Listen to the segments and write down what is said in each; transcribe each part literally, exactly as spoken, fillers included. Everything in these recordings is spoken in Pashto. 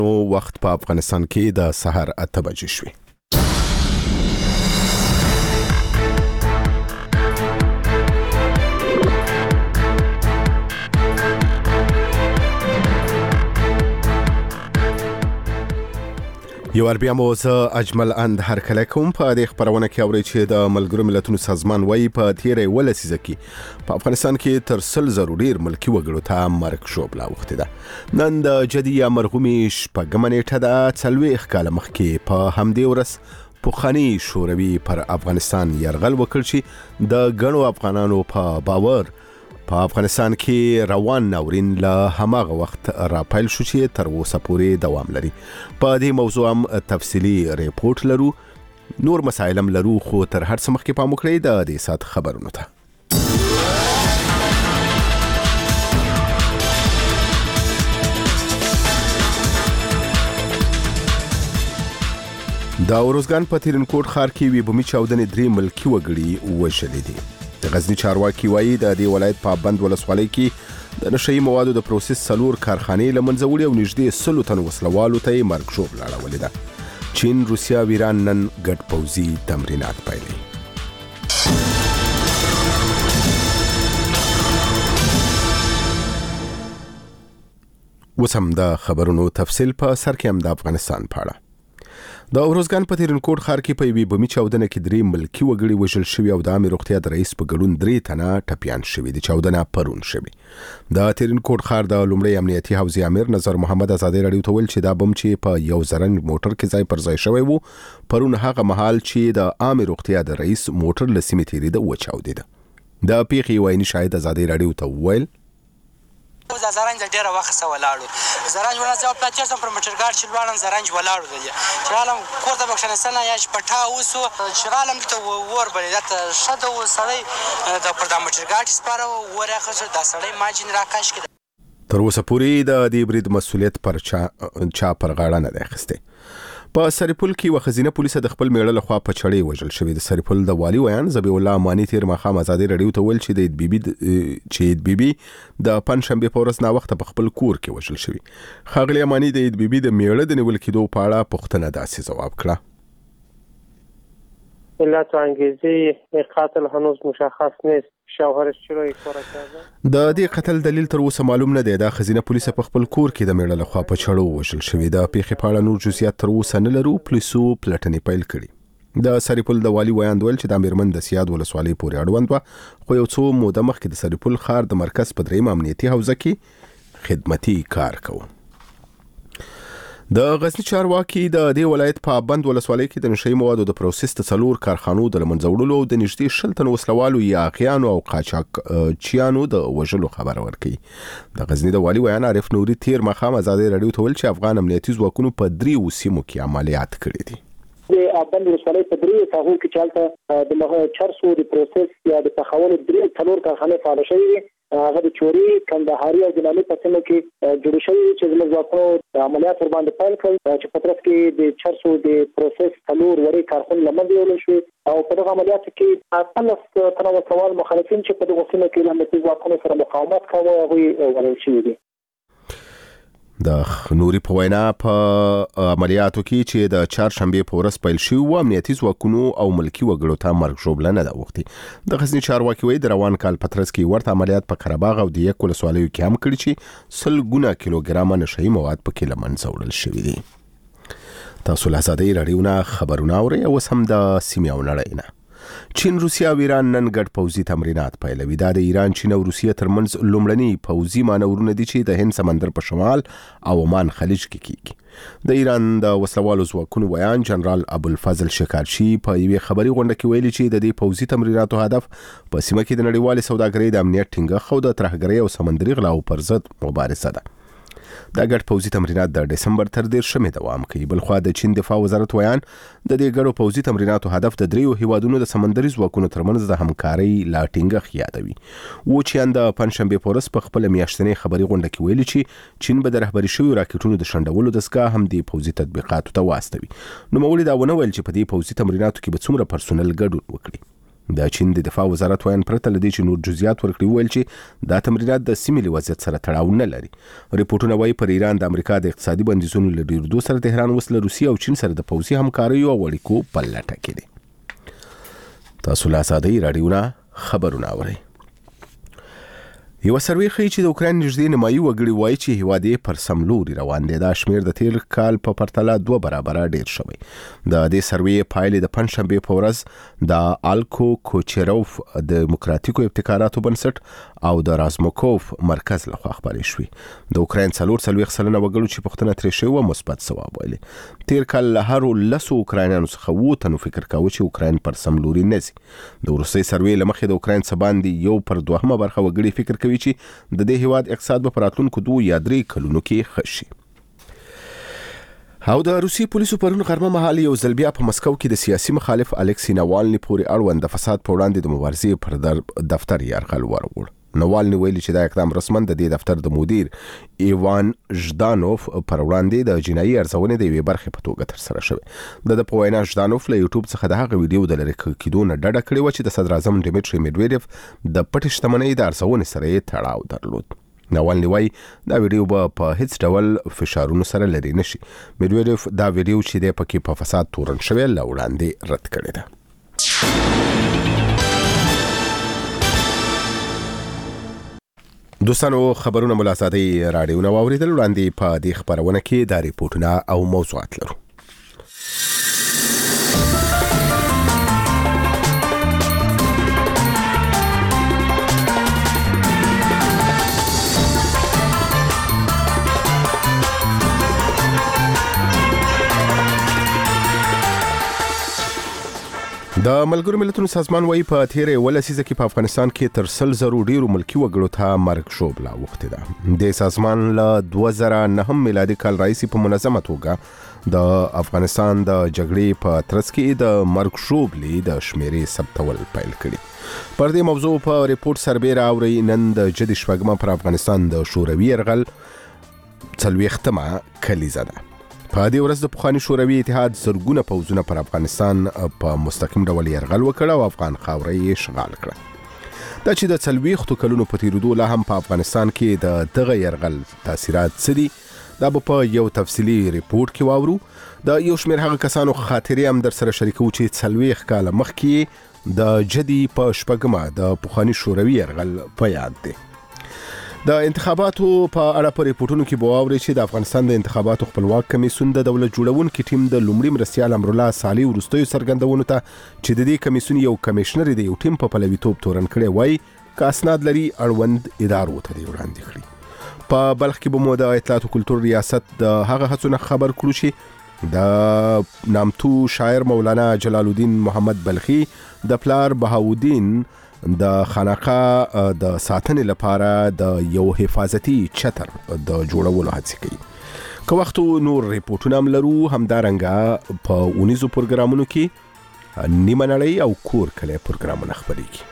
وخت په افغانستان کې د سحر اته بجې شوې. یو اربیا مو زه اجمل اند هر کله کوم په دې خبرونه کې اوري چې د ملګرو ملتونو سازمان وايي په تیرې ولسیزه کې په افغانستان کې تر سل ضروري ملکی وګړو ته مرګ شوبلا وخت ده. نن د جدي مرغومي شپږم نیټه ده څلوېښت کاله مخکې په همدې ورځ پوخانی شوروي پر افغانستان یرغل وکړ چې د ګڼو افغانانو په باور په افغانستان کې روان ناورین له هماغه وخت راپیل شو چې تر اوسه پورې دوام لري. په دې موضوع هم تفصیلی ریپورت لرو، نور مسایل هم لرو، خو تر هر څه مخکې پام وکړئ د دې سات خبرونو ته. د اروزګان په ترینکوټ ښار کې وي بومي چاودنې درې ملکي وګړي وژلي دي. د غزنی چارواکي وایي د دې ولایت په بند ولسوالۍ کې د نشئی موادو د پروسس څلور کارخانې له منځه وړي او نږدې سلو تن وسلوالو ته یې مرګ ژوبله اړولې ده. چین، روسیه او ایران نن ګډ پوځي تمرینات پیلوي. اوس هم د خبرونو تفصیل په سر کې هم د افغانستان په اړه. د اروزګان په ترینکوټ ښار کې په یوې بمي چاودنه کې درې ملکي وګړي وژل شوي او د عامې روغتیا د رئیس په ګډون درې تنه ټپیان شوي دي. چاودنه پرون شوي. د ترینکوټ ښار د لومړي امنیتي حوزې امیر نظر محمد ازادي راډیو ته ویل چې دا بم چې په یو زرنج موټر کې ځای پر ځای شوی وو پرون هغه مهال چې د عامې روغتیا د رئیس موټر له سیمې تېرېده وچاودېده. د پیښې یو عیني شاهد ازادي راډیو ته وویل د زرنج ډیره وخت سره ولاړو زرنج ونه ځو پاتې سم پر مټرګار چې لوړم زرنج ولاړو دی چې عالم کور د بخښنه یا پټا اوسو چې عالم ته ور بلې د شته وسړی د پر د مټرګار چې سپاره ورخه د سړی ماجن راکاش کړ. تر اوسه پورې د دې برید مسؤلیت پر چا چا پر غاړه نه دی اخیستی. په سرپل کې وخزینه پولیس د خپل میړه لخوا په چړې وژل شوی. د سرپل د والی ویان ذبیح الله امانی تیر مخام ازادي راډیو ته ویل چې د بي بي چې بي بي د پنځشنبه په ورځ نا وخت په خپل کور کې وژل شوی. خاغلی امانی د بي بي د میړه د نیول کېدو په اړه پوښتنه داسې ځواب کړه. علت و انگیزه قتل هنوز مشخص نیست. شوهرش چرا این کار کرده؟ د دې قتل دلیل تر اوسه معلوم نه دی. د خزینه پولیس په خپل کور کې د میړه لخوا په چړو وژل شوی. د پیښې په اړه نور جزئیات تر اوسه نه لرو. پولیسو پلټنې پیل کړي. د سرپل د والی ویان ویل چې د میرمن د سیاد ولسوالۍ پورې اړوند و، خو یو څو موده مخکې د سرپل ښار د مرکز په دریم امنیتي حوزه کې خدمتي کار کوي. د غزنی چارواکي د دې ولایت په بند ولسوالۍ کې د نشئی موادو د پروسس د څلور کارخانو د منځه وړلو او د نږدې شل تن وسلوالو یا اغیانو او قاچاقچیانو د وژلو خبر ورکړي. د غزنی د والی ویان عارف نوري تیر مخام ازادي راډیو ته ویل چې افغان امنیتي ځواکونو په دریو سیمو کې عملیات کړي دي. د بند ولسوالۍ په دریو ساحو کې چالتہ د مغه چرسو د پروسس یا د تخول درې څلور کارخانې فعال شوي دي. هغه د چوري، کندهاري او جلالي په سیمه کې جوړ شوي چې زموږ ځواکونو د عملیات ور باندې پیل کړل چې په طرف کې د چرسو د پروسس څلور وړي کارخانې لمنځه وړل شوې او په دغه عملیاتو کې اتلس تنه وسوال مخالفین چې په دغه سیمه کې له امنیتي ځواکونو سره مقاومت کاوه هغوی وژل شوي دي. د نوري په وینا په عملیاتو کې چې د چهارشنبه په ورځ پیل شوی و امنیتي ځواکونو او ملکی وګړو ته مرګ ژوبله نه ده وختي. د غزنی چارواکي وایي د روان کال په ترڅ کې ورته عملیات په قرهباغ او د یک ولسوالیو کې هم کړي چې سل ګونه کیلوګرامه نشئی مواد پکې له منځه وړل شوي دي. تاسو له ازادي راډیو نه خبرونه اورئ. اوس هم د سیمې او نړۍ نه. چین، روسیه او ایران نن ګډ پوځي تمرینات پیلوي. دا د ایران، چین او روسیه ترمنځ لومړني پوځي مانورونه دي چې د هند سمندر په شمال او عمان خلیج کې کیږي. د ایران د وسلوالو ځواکونو ویان جنرال ابوالفضل شکارچی په یوې خبري غونډه کې ویلي چې د دې پوځي تمریناتو هدف په سیمه کې د نړیوالې سوداګرۍ د امنیت ټینګښت او د ترهګرۍ او سمندري غلاو پر ضد مبارزه ده. دا ګډ پوځي تمرینات د دسمبر تر دېرشمې دوام کوي. بلخوا د چین دفاع وزارت ویان د دې ګډو پوځي تمریناتو هدف د دریو هیوادونو د سمندري ځواکونو ترمنځ د همکارۍ لا ټینګښت یادوي. و چې د پنځشنبه په ورځ په خپل میاشتنۍ خبري غونډه کې ویلي چې چین به د رهبري شویو راکټونو د شنډولو دستګاه هم د پوځي تطبیقاتو ته واستوي. نو مولوی دا ونه ویل چې په دې پوځي تمریناتو کې به څومره پرسونل ګډون وکړي. د چین د دفاع وزارت وایي پرته لدې چې نور جزئیات ورکړي ویل چې دا تمرینات د سیمې له وضعیت سره تړاو نه لري. ریپورتونه وایي پر ایران د امریکا د اقتصادي بندیزونو له ډیرېدو سره تهران اوس له روسیې او چین سره د پوځي همکاریو او اړیکو په لټه کې دی. تاسو له ازادۍ راډیو نه خبرونه اورئ. یو سروې ښیي چې د اوکراین نږدې نیمایي وګړي وایي چې هیواد یې پر سم لوري روان دی. دا شمېر د تیر کال په پرتله دوه برابره ډیر شوی. د دې سروې پایلې د پنځشنبې په ورځ د آلکو کوچروف د دیموکراتیکو ابتکاراتو بنسټ او د رازموکوف مرکز لخوا خپرې شوې. د اوکراین څلور څلوېښت سلنه وګړو چې پوښتنه ترې شوې وه مثبت ځواب ویلی. تیر کال له هرو لسو اوکراینانو څخه اووه تنو فکر کاوه چې اوکراین پر سم لوري نه ځي. د وروستۍ سروې له مخې د اوکراین څه باندې یو پر دوهمه برخه وګړي فکر کوي چې د دې هیواد اقتصاد به په راتلونکو دوه یا درې کلونو کې ښه شي. او د روسي پولیسو پرون غرمه مهال یو ځل بیا په مسکو کې د سیاسي مخالف الکسی ناوالني پورې اړوند د فساد په وړاندې د مبارزې پر دفتر یرغل وروړ. ناوالني ویلي چې دا اقدام رسما د دې دفتر د مدیر ایوان ژدانوف پر وړاندې د جنایي ارزونې د یوې برخې په توګه ترسره شوی. د په وینا ژدانوف له یوټیوب څخه د هغه ویډیو د لرې کېدو نه ډډه کړې وه چې د صدر اعظم ډیمیټري میډویډیف د پټې شتمنۍ د ارزونې سره یې تړاو درلود. ناوالني وایي دا ویډیو به په هیڅ ډول فشارونو سره لرې نشي. میډویډیف دا ویډیو چې دی پکې په فساد تورن شوی له وړاندې رد کړې ده. دوستانو خبرونه مو له ازادۍ راډیو نه واورېدل. وړاندې په دې خپرونه کې دا ریپورټونه او موضوعات لرو. د ملګرو ملتونو سازمان وايي په تیرې اوله لسیزه کې په افغانستان کې تر سل زرو ډیرو ملکي وګړو ته مرګ ژوبله اوښتې ده. د سازمان له دوه زره نهم میلادي کال راهیسې په منظمه توګه د افغانستان د جګړې په ترڅ کې د مرګ ژوبلې د شمیرې ثبتول پیل کړي. پر دې موضوع په ریپورت سربیره اورئ. نن د جدي شپږمه پر افغانستان د شوروي یرغل څلوېښتمه کلیزه ده. په دې ورځ د پخواني شوروي اتحاد زرګونه پوځونه پر افغانستان په مستقیم ډول یرغل وکړ او افغان خاوره یې اشغال کړه. دا چې د څلوېښتو کلونو په تېرېدو لا هم په افغانستان کې د دغه یرغل تاثیرات څه دي، دا به په یو تفصیلي ریپورت کې واورو. د یو شمېر هغه کسانو خاطرې هم در سره شریکو چې څلوېښت کاله مخکې د جدي په شپږمه د پخواني شوروي یرغل په یاد دی. د انتخاباتو په اړه په ریپورتونو کې به واورئ چې د افغانستان د انتخاباتو خپلواک کمیسیون د دولت جوړونکي ټیم د لومړي مرستیال امرالله صالح وروستیو څرګندونو ته چې د دې کمیسیون یو کمیشنر د یو ټیم په پلویتوب تورن کړی وایي که اسناد لري اړوند ادارو ته دې وړاندې کړي. په بلخ کې به مو د اطلاعات او کلتور ریاست د هغه هڅو نه خبر کړو چې د نامتو شاعر مولانا جلال الدین محمد بلخي د پلار بهاودین د خانقاه د ساتنې لپاره د یو حفاظتي چتر د جوړولو هڅې کوي. که وخت نور ریپورټونه هم لرو، همدارنګه په اونیزو پروګرامونو کې نیمه نړۍ او کور کلی پروګرامونه خپرېږي.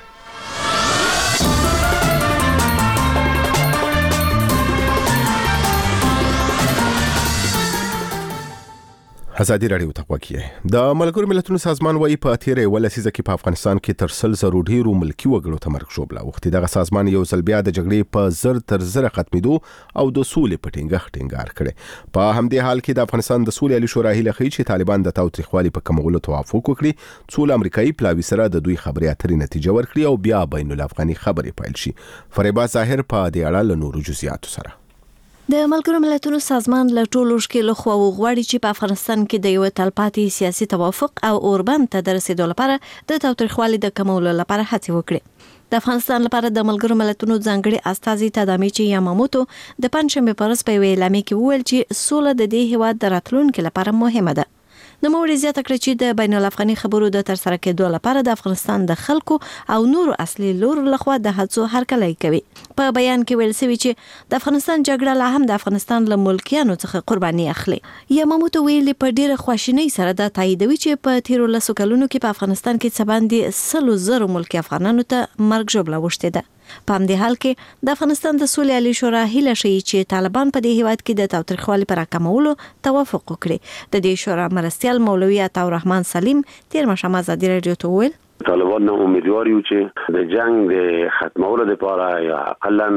ازادي راډیو ته غوږ یې. د ملګرو ملتونو سازمان وايي په تیرې اوله لسیزه کې په افغانستان کې تر سل زرو ډیرو ملکي وګړو ته مرګ ژوبله اوښتې. دغه سازمان یو ځل بیا د جګړې په زر تر زره ختمېدو او د سولې په ټینګښت ټینګار کړی. په همدې حال کې د افغانستان د سولې عالي شورا هیله ښیي چې طالبان د تاوتریخوالي په کمولو توافق وکړي، څو له امریکایي پلاوي سره د دوی خبرې اترې نتیجه ورکړي او بیا بین الافغاني خبرې پیل شي. فریبا ظاهر په دې اړه له نورو جزئیاتو سره. د ملګرو ملتونو سازمان له ټولو ښکېلو خواوو غواړي چې په افغانستان کې د یو تلپاتې سیاسي توافق او اوربند ته د رسیدو لپاره د تاوتریخوالي د کمولو لپاره هڅې وکړي. د افغانستان لپاره د ملګرو ملتونو ځانګړي استازي تادامیچی یاماموتو د پنځشنبې په ورځ په یوې اعلامیه کې وویل چې سوله د دې هېواد د راتلونکي لپاره مهمه ده. نوموړي زیاته کړه چې د بین الافغاني خبرو د ترسره کېدو لپاره د افغانستان د خلکو او نورو اصلي لورو لخوا د هڅو هرکلی کوي. په بیان کې ویل شوی چې د افغانستان جګړه لا هم د افغانستان له ملکیانو څخه قرباني اخلي. یاماموتو ویلي په ډیره خواشینۍ سره دا تاییدوي چې په تیرو لسو کلونو کې په افغانستان کې څه باندې سلو زرو ملکي افغانانو ته مرګ ژوبله اوښتې ده. په همدې حال کې د افغانستان د سولې عالي شورا هیله ښیي چې طالبان په دې هیواد کې د تاوتریخوالي پر راکمولو توافق وکړي. د دې شورا مرستیال مولوي عطاءالرحمن سلیم تیر ماښام ازادي راډیو ته وویل طالبان نه امیدوار یو چې د جنگ د ختمولو لپاره یا اقلا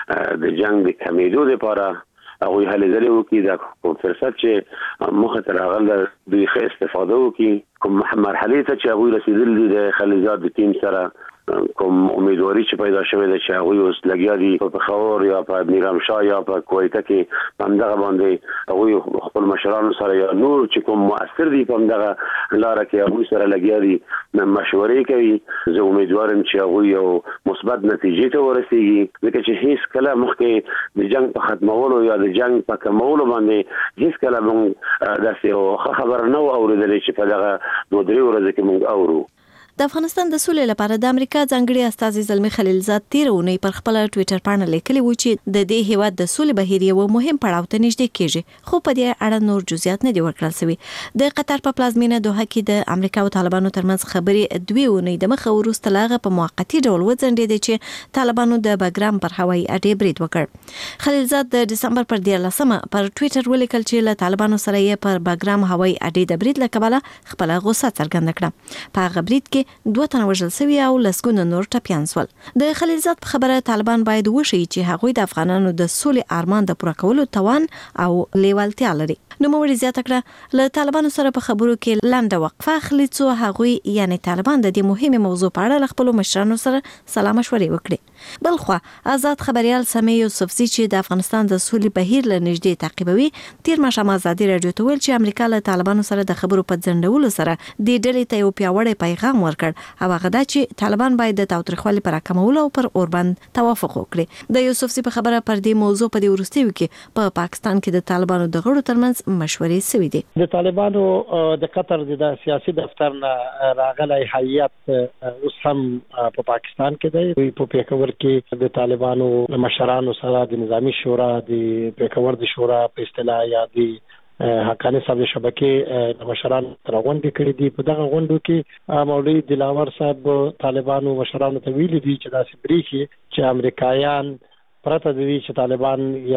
د جنگ د کمیدو لپاره هغه هلې ځلې وکړي د فرصت چې مخ ته راغله دوی ښه استفاده وکړي کوم مرحله ته چې هغه رسیدل دي د خلیزات د ټیم سره کوم امیدواري چې پیدا شوه د چې هغه اوس لګیا دي په پېښور یا په میرامشاه یا په کویت کې همدغه باندې هغه خپل مشرانو سره یا نور چې کوم مؤثر دي په همدغه لار کې هغه سره لګیا دي مشورې کوي. زه امیدوارم چې هغه یو مثبت نتیجې ته ورسیږي ځکه چې هیڅ کله مخکې د جنگ په ختمولو یا د جنگ په کمولو باندې هیڅ کله موږ داسې خبر نه اوریدل چې په دغه دوه درې ورځې کې موږ اورو. د افغانستان د سولې لپاره د امریکا ځانګړي استازي زلمی خلیلزاد تیر اونۍ پر خپل ټوئیټر باندې لیکلي و چې د دې هیواد د سولې بهیر یو مهم پړاو ته نږدې کیږي خو په دې اړه نور جزئیات نه دی ورکړل شوی. د قطر په پلازمینه دوحه کې د امریکا او طالبانو ترمنځ خبرې دوی اونۍ د مخه وروسته لاغه په موقتی ډول وځنډېدې چې طالبانو د بګرام پر هوایي اډې برید وکړ. خلیلزاد د دسمبر پر دیارلسمه پر ټوئیټر ولیکل چې له طالبانو سره یې پر بګرام هوایي اډې د برید لکبله خپل غوسه څرګنده کړه. په هغه برید کې دوه تنه وژل شوي او لسګونه نور ټپیان شول. د خلیلزاد په خبره طالبان باید وشي چې هغوی د افغانانو د سولې ارمان د پوره کولو توان او لیوالتیا لري. نو موري زیاته کړه له طالبانو سره په خبرو کې لنډه وقفه اخلي څو هغوی یعنی طالبان د دې مهمه موضوع په اړه خپل مشرانو سره سلام مشورې وکړي. بلخوا آزاد خبريال سمي یوسفزي چې د افغانستان د سولې بهیر له نږدې تعقیبوي تیر ماښام ازادي رادیو ته ویل چې امریکا له طالبانو سره د خبرو په ځنډولو سره د ډلې ته یو پیاوړی پیغام ورکړ او هغه دا چې طالبان باید د تاوتریخوالي پر راکمولو او پر اوربند توافق وکړي. د یوسفزي په خبره پر دې موضوع په دې وروستیو کې په پا پاکستان کې د طالبانو د غړو ترمنځ مشورې سوي دي. د طالبانو د قطر د سیاسي دفتر نه راغلی هیئت اوس هم په پاکستان کې دی. په پیښور کې د طالبانو مشرانو سره د نظامی شورا د پیښور د شورا په اصطلاح یا د حقانی صاحب شبکې د مشرانو تر غونډې کړې دي. په دغه غونډو کې مولوی دلاور صاحب طالبانو مشرانو ته ویلي دي چې داسې بریښي چې امریکایان پرته د دې چې طالبان یو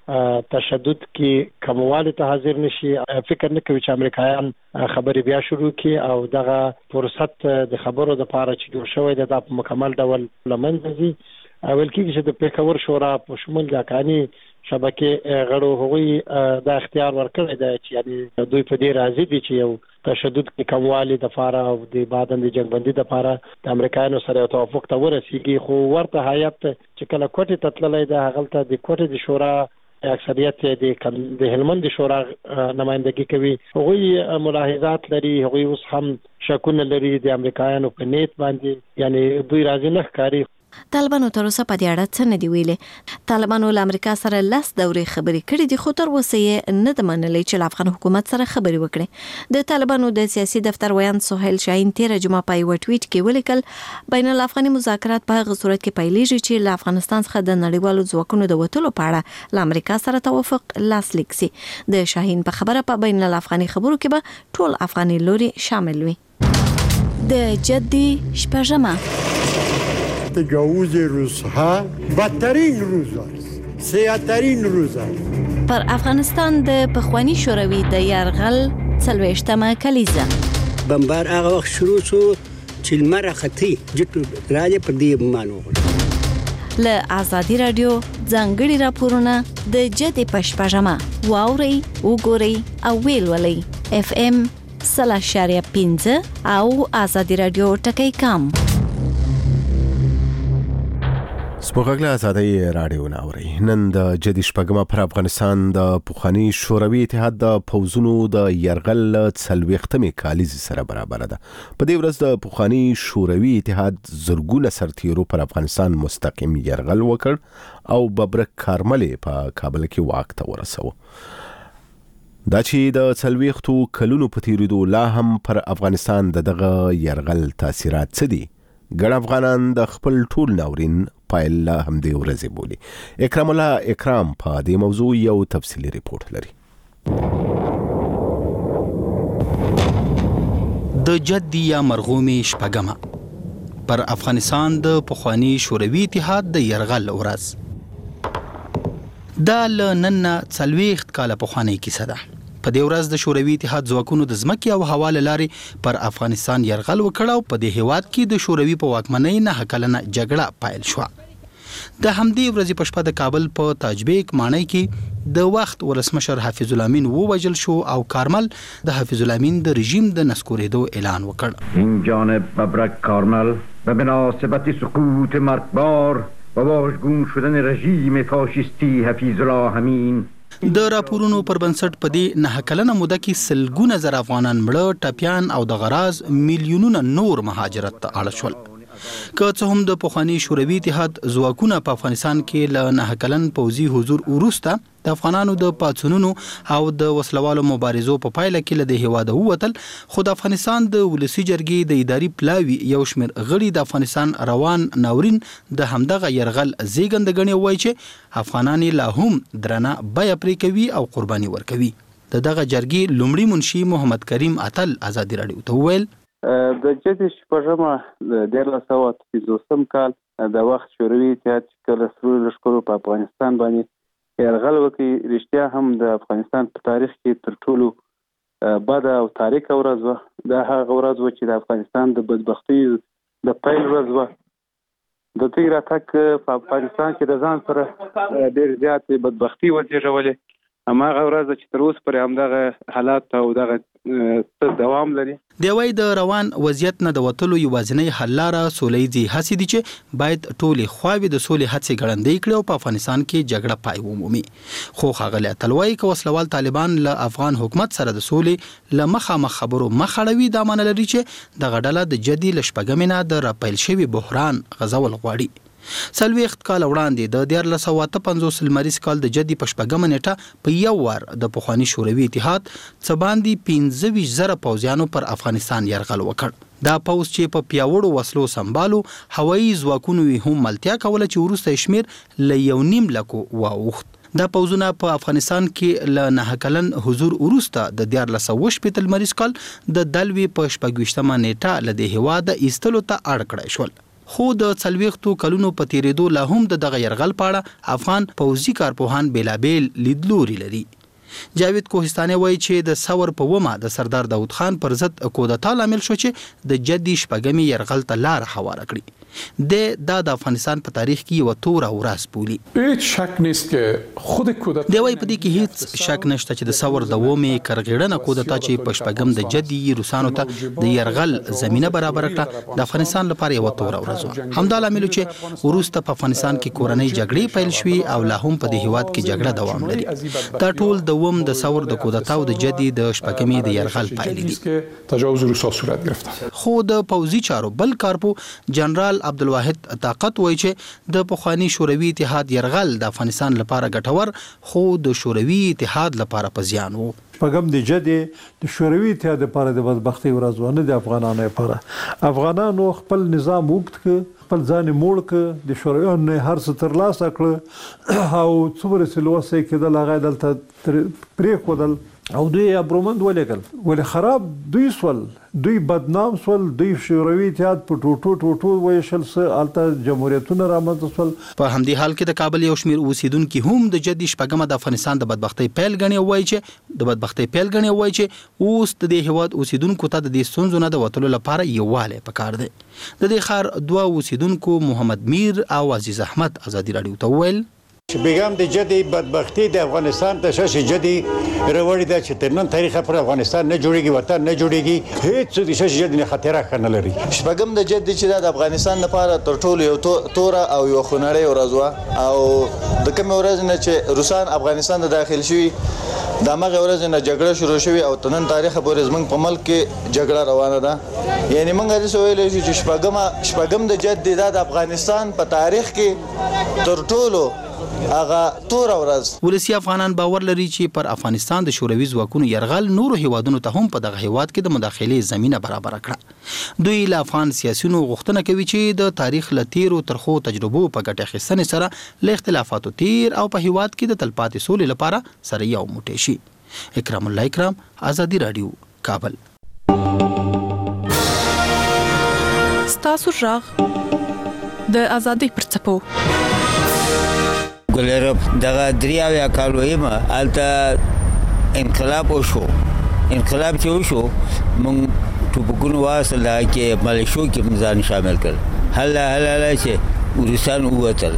تشدد کې کموالی ته حاضر نشي فکر نه کوي چې امریکایان خبرې بیا شروع کړي او دغه فرصت د خبرو د پاره چې جوړ شوی دی دا په مکمل ډول لمنځه ځي. اول کې چې د پیښور شورا په شمول د حقانی شبکې غړو هغوی د اختیار ورکړی دی چې یعنی دوی په دې راضي دي چې یو تشدد کې کموالی د فاره او د بعدن د جنگبندي د فاره د امریکایانو سره توافق ته ورسیږي. خو ورته هیئت چې کله کوټې ته تللی دی هغلته د کوټې د شورا اکثریت د د هلمند شورا نمائندګي کوي. هغوی ملاحظات لري هغوی اوس هم شکونه لري د امریکایانو په نیت باندې یعنی دوی راضي نه ښکاري. طالبانو تر اوسه په دې اړه څه نه دی ویلي. طالبانو له امریکا سره لس دورې خبرې کړې دي خو تر اوسه یې نه د منلې چې له افغان حکومت سره خبرې وکړي. د طالبانو د سیاسي دفتر ویان سهیل شاهین تیر جمعه په یو ټویټ کې ولیکل بین الافغاني مذاکرات په هغه صورت کې پیلېږي چې له افغانستان څخه د نړیوالو ځواکونو د وټلو په اړه له امریکا سره توافق لاسلیک شي. د شاهین په خبره په بین الافغاني خبرو کې به ټول افغاني لوري شامل وي. د جدي شپږمه تجاوز روزها بدترین روز است سیاترین روز است. پر افغانستان د پخوانی شوروي د یرغل څلوېښتمه کلیزه بمبار هغه وخت شروع شو چې لمر خطي جټو راځي پر دې مانو له آزادي رادیو ځانګړي راپورونه د جدي پښپاژمه واوري وګوري او ویل ولي اف ام سلا شاریا پنځه او آزادي رادیو ټکی کام. سپوږغله آزادي رادیو ناوري نن د جدي شپږمه پر افغانستان د پخوانی شوروي اتحاد د پوزونو د يرغل څلوېښتمې کالیزې سره برابر ده. په دې ورځ د پخوانی شوروي اتحاد زرګونه سرتیرو پر افغانستان مستقیم يرغل وکړ او ببرک کارملې په کابل کې واک ته ورسوه. دا چې د څلوېښتو کلونو په تیریدو لا هم پر افغانستان د دغه يرغل تاثیرات څه دي؟ ګڼ افغانان د خپل ټول ناورین پایل هم دی ورځې بولی. اکرام الله اکرام په دې موضوع یو تفصیلی ریپورت لري. د جدي یا مرغومي شپږمه پر افغانستان د پخوانی شوروي اتحاد د يرغل ورځ. دا له نن څلوېښت کاله پخوانی کیسه ده. په دې ورځ د شوروي اتحاد ځواکونو د ځمکې او هوا له لارې پر افغانستان یرغل وکړ او په دې هیواد کې د شوروي په واکمنۍ نه کلنه جګړه پیل شوه. د همدې ورځې په شپه د کابل په تاجبیک ماڼۍ کې د وخت ولسمشر حفیظ الامین ووژل شو او کارمل د حفیظ الامین د رژیم د نسکورېدو اعلان وکړ. این جانب ببرک کارمل و به مناسبت سقوط مرگبار و واژگون شدن رژیم فاشیستی حفیظ الله امین د راپورونو پر بنسټ په دې نه کلنه موده کې سلګونه زر افغانان مړه، ټپیان او د غراز میلیونونه نور مهاجرت ته اړ شول. که څه هم د پخوانی شوروي اتحاد ځواکونه په افغانستان کې له نه کلن پوځي حضور وروسته د افغانانو د پاڅونونو او د وسلوالو مبارزو په پایله کې له هیواده ووتل، خو د افغانستان د ولسی جرګې د اداري پلاوي یو شمېر غړي د افغانستان روان ناورین د همدغه يرغل زیږنده ګڼي وایي چې افغانان لا هم درنه بیه پرې کوي او قرباني ورکوي. د دغه جرګې لومړي منشي محمد کریم اتل ازادي رادیو ته وویل د جدي شپږمه د دیارلس سوه اته پنځوسم کال د وخت شوروي اتحاد چې کله سرو لښکرو په افغانستان باندې یرغل وکړي، رښتیا هم د افغانستان په تاریخ کې تر ټولو بده او تاریکه ورځ وه. دا هغه ورځ وه چې د افغانستان د بدبختۍ د پیل ورځ وه. د دوی راتګ په افغانستان کې د ځان سره ډېر زیاتې بدبختي وزېږولې. هماغه ورځ چې تر اوسه پورې همدغه حالات او دغه دوام لري. دی وايي د روان وضعیت نه د وتلو یوازینۍ حل لاره سولیزي هڅې دي چې باید ټولې خواوې د سولې هڅې ګړندۍ کړي او په افغانستان کې جګړه پای ومومي. خو ښاغلی اتل وايي که وسلوال طالبان له افغان حکومت سره د سولې له مخامخ خبرو مخ اړوي، دا معنی لري چې دغه ډله د جدي له شپږمې نه د راپیل شوي بحران غځول غواړي. څلوېښت کاله وړاندې د دیارلس سوه اته پنځوس لمریز کال د جدي په شپږمه نیټه په یو وار د پخواني شوروي اتحاد څه باندې پنځه ویشت زره پوځیانو پر افغانستان یرغل وکړ. دا پوځ چې په پیاوړو وسلو سمبالو هوایي ځواکونو هم ملتیا کوله چې وروسته یې شمېر له یو نیم لکو واوښت. دا پوځونه په افغانستان کې له نه کلن حضور وروسته د دیارلس سوه شپېته لمریز کال د دلوي په شپږویشتمه نیټه له دې هېواده ایستلو ته اړ کړی شول. خو د څلوېښتو کلونو په تیریدو لا هم د دغه یرغل په اړه افغان پوځي کارپوهان بېلابېل لیدلوري لري. جاوید کوهستاني وایي چې د ثور په ومه د سردار داود خان پر ضد کودتا لامل شو چې د جدي شپږمې یرغل ته لار هواره کړي. د دا د افغانستان په تاریخ کې یو توره ورځ بولي. هیڅ شک نیست که خود کودتا دی وايي په دې کې هیڅ شک نشته چې د ثور د ومې کرغېړنه کودتا چې په شپږم د جدي روسانو ته د یرغل زمینه برابر کړه د افغانستان لپاره یو توره ورځ وه. همدا لامل چې وروسته په افغانستان کې کورنۍ جګړې پیل شوې او لا هم په دې هیواد کې جګړه دوام لري. دا ټول د وم د ثور د کودتا او د جدي د شپږمې د یرغل پایلې دي. تجاوز روسا صورت گرفته. خو د پوځي چارو بل کارپو جنرال عبدالواحد طاقت وایي چې د پخوانی شوروي اتحاد یرغل د افغانستان لپاره ګټور خو د شوروي اتحاد لپاره په زیان وو. شپږم د جدي د شوروي اتحاد لپاره د بدبختۍ ورځ و، نه د افغانانو لپاره. افغانانو خپل نظام وګت ک خپل ځان موړ ک د شورویانو نه هر څه ترلاسه کړ او څومره چې لوسه کېدل هغه دلته پرېښودل او دوی ابرومند ولېږل. ولې خراب دوی سول، دوی بدنام سول، دوی شوروي اتحاد په ټوټو ټوټو ویشل، څه هلته جمهوریتونه رامنځته سول. په همدې حال کې د کابل یو شمېر اوسیدونکي هم د جدي شپږمه د افغانستان د بدبختۍ پیل ګڼي او وایي چې د بدبختۍ پیل ګڼي او وایي چې اوس د دې هېواد اوسیدونکو ته د دې ستونزو نه د وتلو لپاره یووالی پکار دی. د دې ښار دوه اوسیدونکو محمد میر او عزیز احمد ازادي راډیو ته وویل بگم د جدی بدبختی د افغانستان ته شش جدی روړی دا چې تر نن تاریخ پر افغانستان نه جوړیږي، وطن نه جوړیږي، هیڅ د شش جدی نه خطر نه لري. شپږم د جدی چې د افغانستان لپاره تر ټولو یو توره او یو خونړی ورځ وه او د کومې ورځ نه چې روسان افغانستان ته داخل شوي د همغې ورځې نه جګړه شروع شوې او تر نن تاریخه پورې زموږ په ملک کې جګړه روانه ده. یعنې موږ هسې ویلی شو چې شپږمه شپږم د جدي دا د افغانستان په تاریخ کې تر ټولو هغه توره ورځ. ولسی افغانان باور لري چې پر افغانستان د شوروي ځواکونو یرغل نورو هیوادونو ته هم په دغه هیواد کې د مداخلې زمینه برابر کړه. دوی له افغان سیاسيونو غوښتنه کوي چې د تاریخ له تیرو ترخو تجربو په ګټه اخیستنې سره له اختلافاتو تیر او په هیواد کې د تلپاتې سولې لپاره سره یو موټی شي. اکرام الله اکرام، ازادي راډیو، کابل. ستاسو ژغ د ازادۍ پر څپو ګلرب دغه دریاویا کالو یم الته انقلاب وشو انقلاب چې وشو مونږ ټوپکونه واصل کې ملیشو کې ځان شامل کړ هله هله چې ورسان ووتل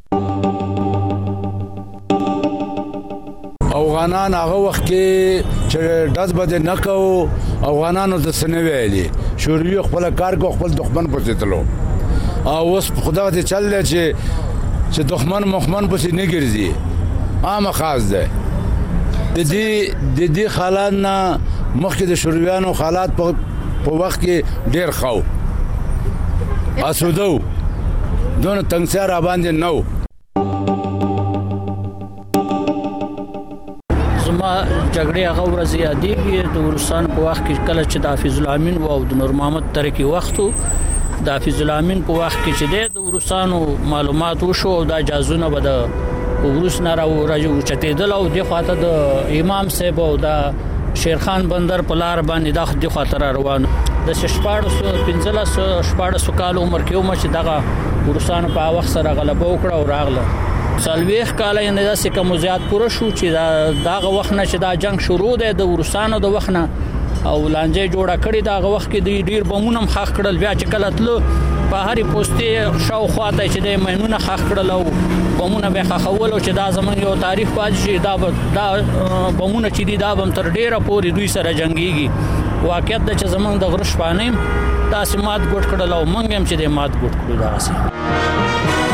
افغانان هغه وخت کې چې داس بده نکو افغانانو د سنوي ویلي شوروي خپل کار کو خپل دښمن پسې تلو او اوس خدا دې چل دی چې چې دښمن مخمن پسې نه ګرځي عام خاص ده د دې د دې حالات نه مخکې د شورویانو حالات په په وخت کې ډېر خو اسودو دونه تنګسار باندې نو زما جګړې هغه ورځ یادېږي د روسان په وخت کې کله چې د حافظ الامین او د نور محمد ترکی وختو د حافظ الامین په وخت کې چې د روسانو معلومات وشو او د اجازهونه به د وروس نه راو چتېدل او د خاطر د امام صاحب او د شیرخان بندر په لار باندې د خاطر روان د شپاړس پنځلس شپاړس کال عمر کې عمر چې دغه روسانو په وخت سره غلبه وکړه او راغله سالويخ کال یې نه داسې کوم زیات پوره شو چې دغه وخت نه چې دا جنگ شروع دی د روسانو د وخت نه او لانجه جوړه کړې دغه وخت کې د ډیر بمونه خخ کړل بیا چې کله تل په هرې پوسټي شاوخوا ته چې د مهمونه خخ کړل او بمونه به خخول او چې دا زمونږ یو تاریخ پاتې شي دا دا بمونه چې دي دا بم تر ډیره پورې دوی سره جنگيږي واقعیت د چې زمونږ د غرش پانیم تاسو مات ګټ کړل او مونږ هم چې د مات ګټ کړو داسې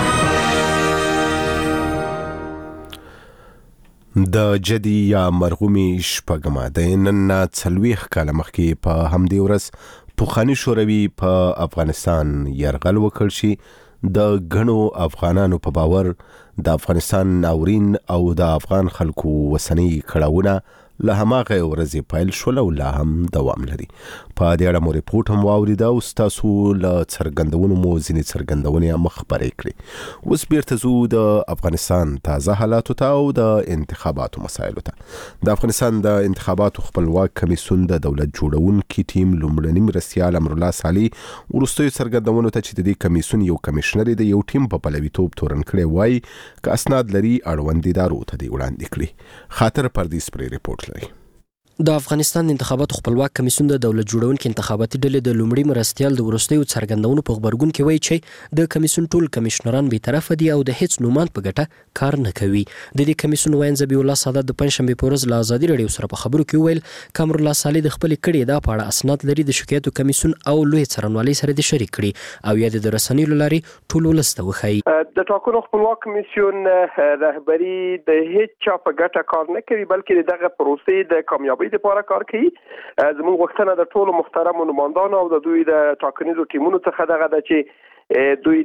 د جدي یا مرغومي شپږمه د نن څلويخ کال مخکې په همدې ورځ پوخانی شوروي په افغانستان يرغل وکړ شي د غنو افغانانو په باور د افغانستان ناورین او د افغان خلکو وسنی کړهونه له هماغه ورځې پیل شول او لا هم دوام لري په دې اړه مو ریپورت هم واوریده او تاسو له څرګندونو مو ځینې څرګندونې مخبرې کړې اوس بیرته زو د افغانستان تازه حالاتو ته او د انتخاباتو مسایلو ته د افغانستان د انتخاباتو خپلواک کمیسیون د دولت جوړونکي ټیم لومړنی مرستیال امرالله صالح ورستوي څرګندونو ته چې د دې کمیسیون یو کمشنر د یو ټیم په پلویتوب تورن کړي وای ک اسناد لري اړوند ادارو ته دی وړاندې کړي خاطر پردیس پر ریپورت د افغانستان انتخاباتو خپلواک کمیسیون د دولت جوړونکي انتخاباتي ډلې د لومړي مرستیال د ورستیو څرګندونو په خبرګون کې وایي چې د کمیسیون ټول کمشنران به طرف دي او د هیڅ نومان په ګټه کار نه کوي د دې کمیسیون وایي زبی الله سادات د پنځشنبه په ورځ له ازادي رادیو سره په خبرو کې ویل کمر الله صالح د خپل کړي د پاړه اسناد لري د شکایتو کمیسیون او لوی څرنوالي سره د شریک کړي او یا د رسنیو لاري ټول ولسته وخی د ټاکنو خپلواک کمیسیون رهبری د هیڅ چا په ګټه کار نه کوي بلکې دغه پروسې د کامیابی لپاره کار کوي زموږ وختونه د ټولو محترم نمائندانو او د دوی د ټاکنیزو ټیمونو څخه دغه د چې دوی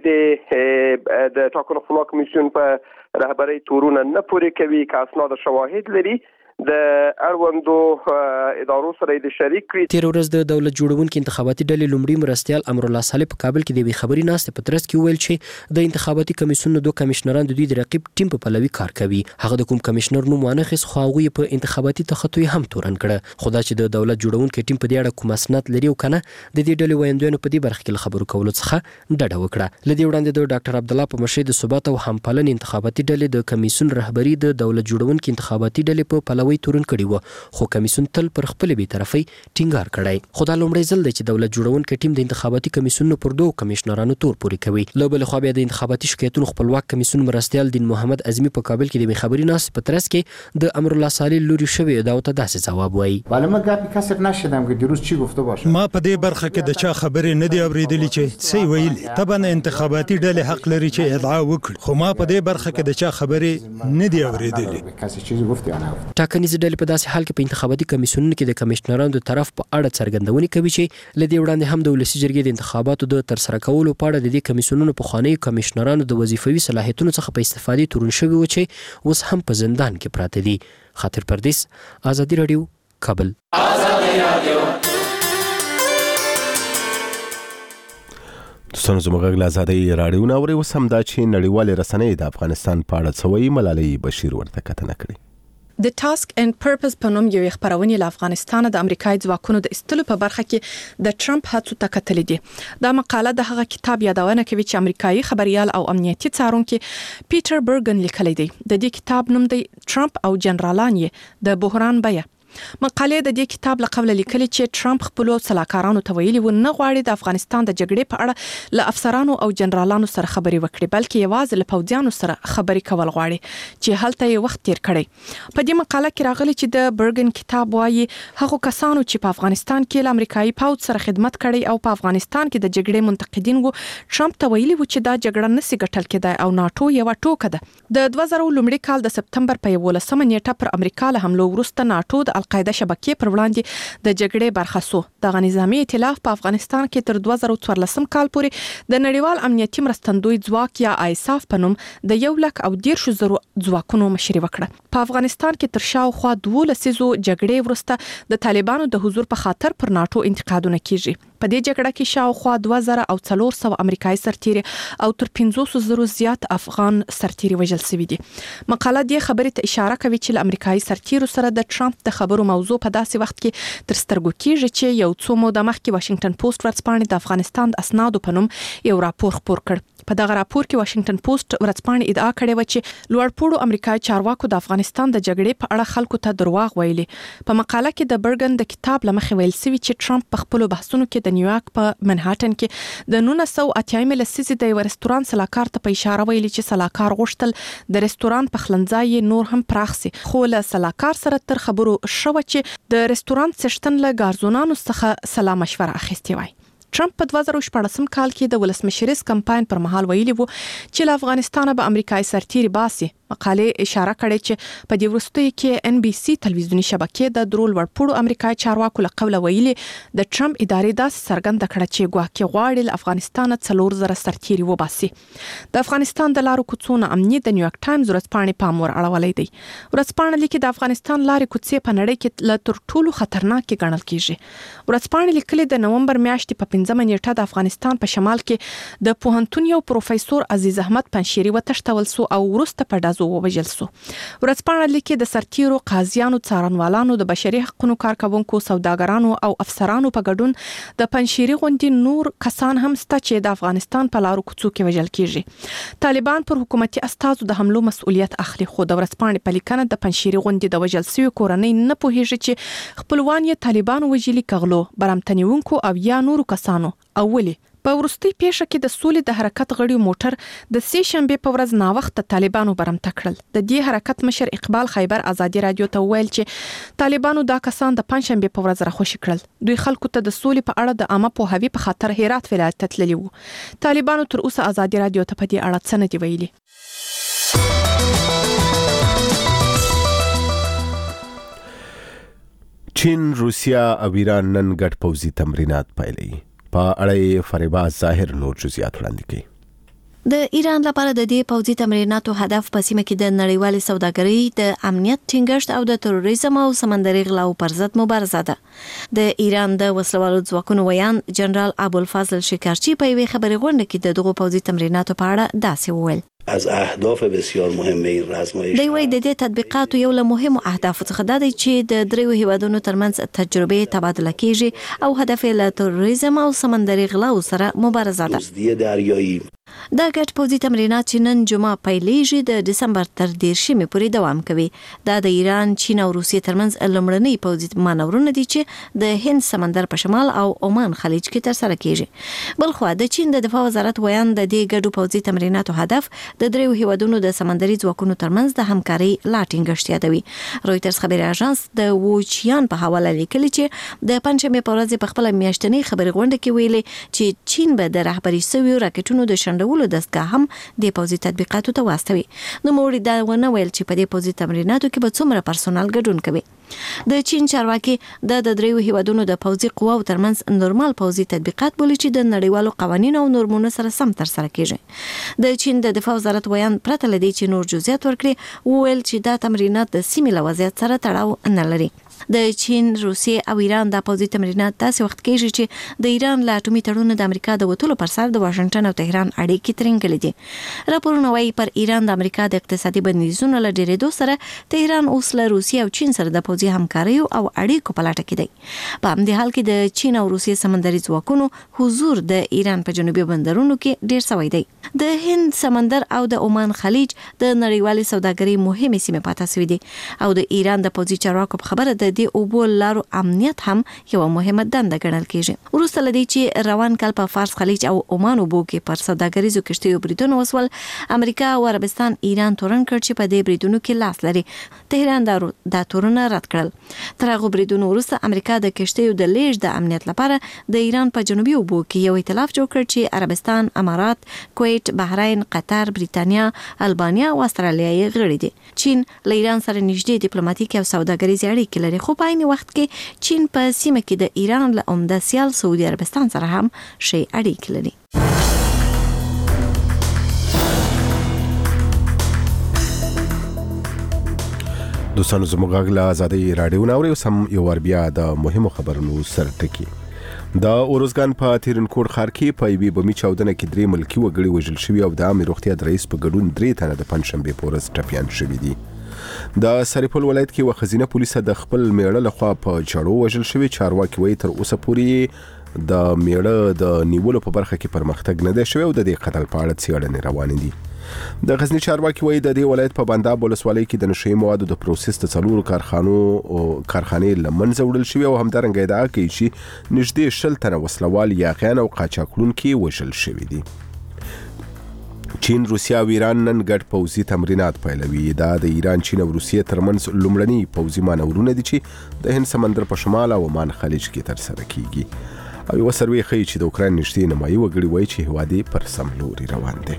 د د ټاکنو خپلواک کمیسیون په رهبری تورونه نه پوره کوي که اسناد شواهد لري د اړوندو ادارو سره د شریک کړي تیر ورځ د دولت جوړونکي انتخاباتي ډلې لومړي مرستیال امرالله صالح په کابل کې د وی خبري ناست په ترڅ کې ویل چې د انتخاباتي کمیسیون دوه کمشنران د دوی د رقیب ټیم په پلوي کار کوي هغه د کوم کمشنر نوم ونه خس خو هغه په انتخاباتي تخطوي هم تورن کړه خدا چې د دولت جوړونکي ټیم په دې اړه کوم اسناد لري او کنه د دې ډلې ویندونو په دې برخه کې خبرو کولو څخه ډډه وکړه لدی وړاندې د ډاکټر عبد الله په مشرۍ د ثبات او همپالن انتخاباتي ډلې د کمیسیون رهبری د دولت جوړونکي انتخاباتي ډلې په پلوي تورن کړي و خو کمیسیون تل پر خپل بي طرفي ټینګار کړای خدای لومړی ځل دی چې دولت جوړونکي ټیم د انتخاباتي کمیسیون پر دوه کمشنرانو تور پوري کوي لو بل خو بیا د انتخاباتي شکایتونو خپلواک کمیسیون مرستیال دین محمد اعظمي په کابل کې د خبري ناس په ترڅ کې د امرالله صالح لوري شوی دا ته داسې جواب وایي ولی من گپی کسب نشدم که دیروز چی گفته باشه ما په دې برخه کې د چا خبرې نه دی اوریدلې چې سی ویلي طبعا انتخاباتي ډلې حق لري چې ادعا وکړي خو ما په دې برخه کې د چا خبرې نه دی اوریدلې کسی چیزی گفت یا نه ټاکنیز ډلې په داسې حال کې په انتخاباتي کمیسیونونو کې د کمشنرانو د طرف په اړه څرګندونې کوي چې لدی وړاندې هم د ولسی جرګې د انتخاباتو د تر سره کولو په اړه د دې کمیسیونونو په خوانی کمشنرانو د وظیفوي صلاحیتونو څخه په استفادې تورن شوی و چې اوس هم په زندان کې پراته دي خاطر پردیس آزادی رادیو کابل آزادی رادیو دوستانو زموږ له آزادی رادیو نو ورې وسم دا چې نړیوال رسنۍ د افغانستان په اړه څوي ملالۍ بشیر ورته کتنه کړې د ټاسک اینڈ پرپز په نوم یو خبرونه له افغانستان د امریکایي ځواکونو د استلو په برخه کې د ټرمپ هڅو ته کتلې دي دا مقاله د هغه کتاب یادونه کوي چې امریکایي خبريال او امنیتي څارونکي پیټر برګن لیکلی دی د دې کتاب نوم دی ټرمپ او جنرالان د بحران بیه مقالې د دې کتاب له قبل لیکلي چې ټرمپ خپل سلاکارانو ته ویلي و نه غواړي د افغانستان د جګړې په اړه له افسرانو او جنرالانو سره خبرې وکړي بلکې یوازې له پوځیانو سره خبرې کول غواړي چې هلته یې وخت تیر کړي. په دې مقاله کې راغلي چې د برګن کتاب وايي هغه کسانو چې په افغانستان کې له امریکایي پوځ سره خدمت کړي او په افغانستان کې د جګړې منتقدین وو ټرمپ ته ویلي و چې دا جګړه نسي ګټل کېدای او ناتو یو ټوکه ده. د دوه زره لومړي کال د سپتمبر په یولسمه نیټه پر امریکا له حملو وروسته ناتو د القاعده شبکې پر وړاندې د جګړې برخه سو. د نظامي ائتلاف په افغانستان کې تر دوه زره څوارلسم کال پورې د نړیوال امنیتي مرستندوی ځواک یا آیساف په نوم د یو لک او دیرشو زرو ځواکونو مشري وکړه. په افغانستان کې تر شاوخوا دوه لسیزو جګړې وروسته د طالبانو د حضور په خاطر پر ناتو انتقادونه کیږي. په دې جګړه کې شاوخوا دوه زره او څلور سوه امریکایي سرتیري او تر پنځوس زرو زیات افغان سرتیري وژل شوي دي. مقاله دې خبرې ته اشاره کوي چې له امریکایي سرتیرو سره د ټرمپ د خبرو موضوع په داسې وخت کې تر سترګو کیږي چې یو څو موده مخکې واشنگټن پوسټ ورځپاڼې د افغانستان د اسنادو په نوم یو راپور خپور کړ. په دغه راپور کې واشنگټن پوسټ ورځپاڼې ادعا کړې و چې لوړپوړو امریکایي چارواکو د افغانستان د جګړې په اړه خلکو ته درواغ ویلي. په مقاله کې د برګن د کتاب لمخې ویل شوی چې ټرمپ په خپل بحثونو کې د نیویارک په منهاټن کې د نولس سوه اتیا لسیزې د یو رستوران سلاکار ته په اشاره ویلي چې سلاکار غوښتل د رستوران پخلنځای نور هم پراخ سي خو له سلاکار سره تر خبرو شو چې د رستوران څښتن له ګارزونانو څخه سلا مشوره اخیستې وای. ټرمپ په دوه زره شپږم کال کې د ولسمشریز کمپاین پر مهال ویلي وو چې له افغانستان به امریکایي سرتیري باسي. مقاله اشاره کړې چې په دې وروستیو کې ان بي سي تلویزیونی شبکې د درول ورپوړو امریکایي چارواکو له قوله ویلي د ټرمپ ادارې داسې څرګنده کړه چې ګواکې غواړي له افغانستان څلور زره سرتیري وباسي. د افغانستان د لارو کوڅو امنیت د نیویارک ټایمز ورځپاڼې پام ور اړولې دی. ورځپاڼه لیکي د افغانستان لارې کوڅې په نړۍ کې له تر ټولو خطرناک ګڼل کیږي. ورځپاڼه لیکلي د نومبر میاشتې په پنځمه نیټه د افغانستان په شمال کې د پوهنتون یو پروفیسور عزیز احمد پنشيري وتښتول سو او وروسته په ډازو ووژل سو. ورځپاڼه لیکي د سرتیرو، قاضیانو، څارنوالانو، د بشري حقوقو کارکونکو، سوداګرانو او افسرانو په ګډون د پنشيري غونډې نور کسان هم سته چې د افغانستان په لارو کوڅو کې وژل کیږي. طالبان پر حکومتي استازو د حملو مسؤلیت اخلي خو د ورځپاڼې په لیکنه د پنشيري غونډې د وژل سوي کورنۍ نه پوهیږي چې خپلوان یې طالبان وژلي کغلو برامتنیونکو او یا نورو کسانو او ولي. په ورستي پیښه کې د سولې د حرکت غړي موټر د سې شنبه په ورځ نا وخت طالبانو برمته کړل. د دې حرکت مشر اقبال خیبر ازادي رادیو ته ویل چې طالبانو دا کسان د پنځشنبه په ورځ راخوشي کړل. دوی خلکو ته د سولې په اړه د عامه پوهاوی په خاطر هرات ولایت ته تللي وو. طالبانو تر اوسه ازادي رادیو ته په دې اړه څه نه دی ویلي. چین، روسیا او ایران نن ګډ پوځي تمرینات پیلوي. په اړه فریبا ظاهر نور جزئیات وړاندې کوي. د ایران لپاره د دې پوځي تمریناتو هدف په سیمه کې د نړیوال سوداګرۍ د امنیت ټینګښت او د تروریزم او سمندري غلاو پر ضد مبارزه ده. د ایران د وسلوالو ځواکونو ویان جنرال ابوالفضل شکارچی په یوه خبري غونډه کې د دغو پوځي تمریناتو په اړه داسې وویل: از اهداف بسیار مهم این رزمایش دی وی د دې تطبیقاتو یو له مهمو اهدافو څخه دا دی چې د دریو هیوادونو ترمنځ تجربه تبادله کیږي او هدف یې له تروریزم او سمندري غلاو سره مبارزه ده. دزدی دریایی دا ګډ پوځي تمرینات چې نن جمعه پیلېږي د دسمبر تر دیرشمې پورې دوام کوي. دا د ایران، چین او روسیې ترمنځ لومړني پوځي مانورونه دي چې د هند سمندر په شمال او عمان خلیج کې ترسره کیږي. بلخو د چین د دفاع وزارت ویان د دې ګډو پوځي تمریناتو هدف د دریو هیوادونو د سمندري ځواکونو ترمنځ د همکارۍ لا ټینګښت یادوي. رویټرز خبري اژانس د ووچیان په حواله لیکلي چې د پنځمې په ورځ په خپل میاشتنۍ خبري غونډه کې ویلي چې چین به د رهبري سوي راکټونو د شندولو دستګاه هم د پوځي تطبیقاتو ته واستوي. نو موږ دا ونه ویل چې په دې پوځي تمریناتو کې به څومره پرسونل ګډون کوي. د چین چارواکي د د دریو هیوادونو د پوځي قواو ترمنځ نورمال پوځي تطبیقات بولي چې د نړیوالو قوانینو او نورمونو سره سم ترسره کیږي. د چین د دفاع وزارت ویان پرته لدی چې نور جزئیات ورکړي وویل چې دا تمرینات د سیمې له وضعیت سره تړاو نه لري. د چین، روسیې او ایران د پوځي تمرینات داسې وخت کېږي چې د ایران له اټومي تړون د امریکا د وټولو پر سر د واشنگټن او تهران اړیکې ترنګلې دي. راپورونه وايي پر ایران د امریکا د اقتصادي بندیزونو له ډیرېدو سره تهران اوس له روسیې او چین سره د پوځي همکارۍ او اړیکو په لټه کې دی. په همدې حال کې د چین او روسیې سمندري ځواکونو حضور د ایران په جنوبي بندرونو کې ډیر سوی دی. د هند سمندر او د عمان خلیج د نړیوالې سوداګرۍ مهمه سیمه پاتې شوې دي او د ایران د پوځي چارواکو په خبره د دې اوبو لارو امنیت هم یو مهمه دنده ګڼل کیږي. وروسته لدی چې روان کال په فارس خلیج او عمان اوبو کې پر سوداګریزو کشتیو بریدونه وسول، امریکا او عربستان ایران تورن کړ چې په دې بریدونو کې لاس لري. تهران دا د تورن رد کړل. تر هغه بریدونو وروسته امریکا د کشتیو د لیږد د امنیت لپاره د ایران په جنوبي اوبو کې یو ائتلاف جوړ کړ چې عربستان، امارات، کویت، بحرین، قطر، بریتانیا، البانیا او استرالیا یې غړي دي. چین له ایران سره نږدې ډیپلوماټیک او سوداګریزي اړیکې لري، خو په عین وخت کې چین په سیمه کې د ایران له عمده سیال سعودي عربستان سره هم شي اړیکې لري. دوستانو زموږ غږ له آزادۍ راډیو ناوړي اوس هم یو ور بیا د مهمو خبرونو سرټکی. د اورزګان په تیرنکوټ ښار کې په یوې بمي چاودنه کې درې ملکي وګړي وژل شوي او د عامې روغتیا د رئیس په ګډون درې تنه د پنجشنبې په ورځ ټپیان شوي دي. د سرپل ولایت کې و خزینه پولیسه د خپل میړه لخوا په جړو وژل شوي. چارواکي وایي تر اوسه پورې د میړه د نیولو په برخه کې پرمختګ نه دی شوی او د دې قتل په اړه څېړنې روانې دي. د غزنی چارواکي وایي د دې ولایت په بنداب ولسوالۍ کې د نشهیي موادو د پروسس د څلورو کارخانو کارخانې له منځه وړل شوي او همدارنګه ادعا کوي چې نږدې شل تنه وسلوال یاغیان او قاچاقړونکي وژل شوي دي. چین، روسیا او ایران نن ګډ پوځي تمرینات پیلوي. دا د ایران، چین او روسیې ترمنځ لومړني پوځي مانورونه دي چې د هند سمندر په شمال او عمان خلیج کې ترسره کیږي. او یو سروې ښیي چې د اوکراین نږدې نیمایي وګړي وایي چې هیواد یې پر سم لوري روان دی.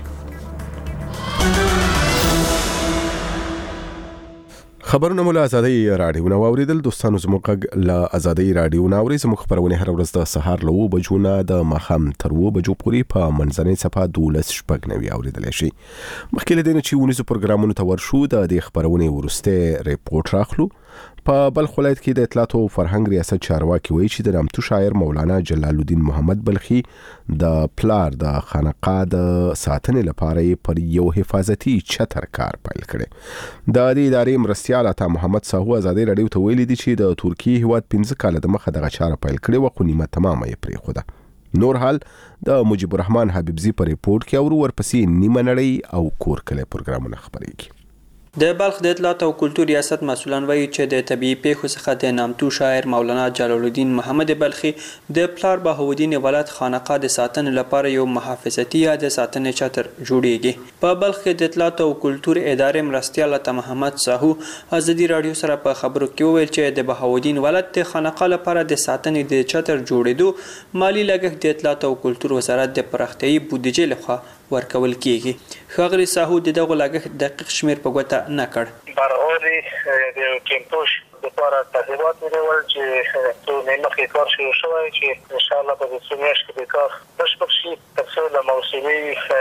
خبرونه مو له آزادۍ راډیو نه واوریدل. دوستانو زموږ غږ له آزادۍ راډیو نه اورئ. زموږ خبرونه هر ورځ د سهار له اوه بجو نه د ماښام تر اوه بجو پورې په منځنۍ څپه دولس شپږ نوي اوریدلی شي. مخکې له دې نه چې ونیزو پروګرامونو ته ورشو د دې خبرونې وروستی ریپورټ راخلو. په بلخ ولایت کې د اطلاعات او فرهنګ ریاست چارواکي وایي چې د نامتو شاعر مولانا جلال الدین محمد بلخي د پلار د خانقاه د ساتنې لپاره پر یو حفاظتي چتر کار پیل کړی. د دې ادارې مرستیال عطا محمد ساهو ازادي راډیو ته ویلي دي چې د ترکیې هیواد پنځه کاله د مخه دغه چاره پیل کړې وه خو نیمه تمامه یې پرېښوده. نور حال د مجيب الرحمن حبیبزي په ریپورت کې او ورپسې نیمه نړۍ او کور کلی پروګرامونه خبرېږي. د بلخ د اطلاعات او کلتور ریاست مسؤلان وایي چې د طبيعي پیښو څخه د نامتو شاعر مولانا جلال الدین محمد بلخي د پلار بهاودین ولایت خانقاه د ساتنې لپاره یو محافظتي یا د ساتنې چتر جوړیږي. په بلخ کې د اطلاعات او کلتور ادارې مرستیال عطا محمد ساهو ازادي راډیو سره په خبرو کې وویل چې د بهاودین ولایت د خانقاه لپاره د ساتنې د چتر جوړېدو مالی لګښت د اطلاعات او کلتور وزارت د پراختیايي بودیجې لخوا ورکول کیږي. ښاغلي ساهو د دغه لګښت دقیق شمیر په ګوته نه کړ. برای د کمپوش د لپاره تحقیقات ونیول چې څو مخکې کار شروع شوی چې ان شاء الله په څو میاشتو کې کار بشپړ شي تر څو د موسمي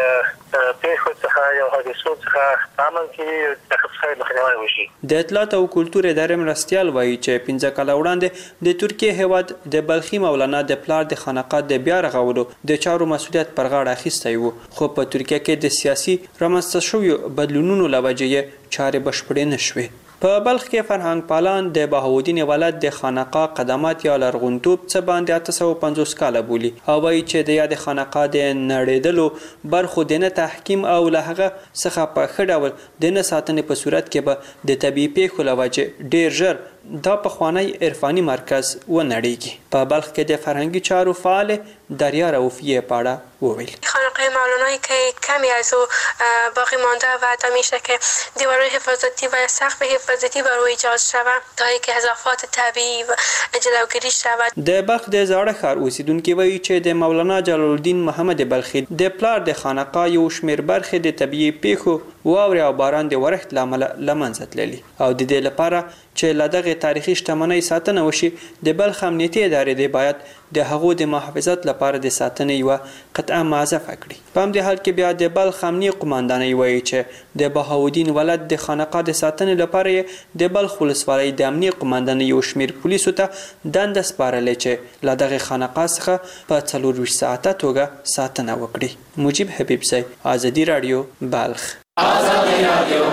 پیښو څخه یا حادثو څخه امن کې د خپل مخنیوي وشي. د اطلاعات او کلتور ادارې مرستیال وایي چې پنځه کاله وړاندې د ترکیې هیواد د بلخي مولانا د پلار د خانقاه د بیا رغولو د چارو مسؤلیت پر غاړه اخیستی و، خو په ترکیه کې د سیاسي رامنځته شویو بدلونونو له وجې چارې بشپړې نشوې. په بلخ کې فرهنګ پالان د بهاودین ولایت د خانقاه قدمات یا لرغونتوب څخه باندې اته سوه پنځوس کاله بولي او وایي چې د یاد خانقاه د نړېدلو برخو د نه تحکیم او له هغه څخه په ښه ډول د نه ساتنې په صورت کې به د طبیعي پیښو له وجې ډېر ژر دا پخوانی عرفاني مرکز ونړیږي. په بلخ کې د فرهنګي چارو فعال دریا رؤفی پاړه وویل خانقاه مولانایی که کمی از او باقی مانده و حتی میشه که دیوارهای حفاظتی و سقف حفاظتی بر او ایجاد شود تا اینکه اضافات طبیعی و جلوگیری شود. د بلخ د زاړه ښار اوسیدونکي وایي چې د مولانا جلال الدین محمد بلخي د پلار د خانقاه یو شمېر برخې د طبیعي پیښو واورې او باران د ورښت له امله له منځه تللي او د دې لپاره چې له دغې تاریخي شتمنۍ ساتنه وشي د بلخ امنیتي ادارې د باید د هغو د محافظت لپاره د ساتنې یوه قطعه معزفه کړي. په همدې حال کې بیا د بلخ امنیي قماندانۍ وایي چې د بهاودین ولایت د خانقاه د ساتنې لپاره یې د بلخ ولسوالۍ د امنیي قماندانۍ یو شمېر پولیسو ته دنده سپارلې چې له دغې خانقاه څخه په څلور ویشت ساعته توګه ساتنه وکړي. مجيب حبیبزی، آزادي راډیو، بلخ. آزادي راډیو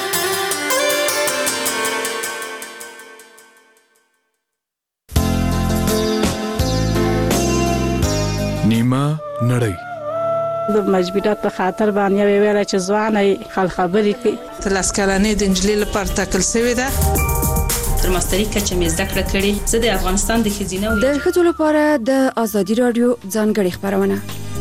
نیمه نړۍ د مجبورات په خاطر باندې ویل چې ځواني خل خبرې کوي. تلاسکلانې د انجلۍ لپاره تکل شوی ده. تر ماستري کچه مې زده کړه کړې. زه د افغانستان د ښځینه د ښځو لپاره د ازادي رادیو ځانګړې خبرونه.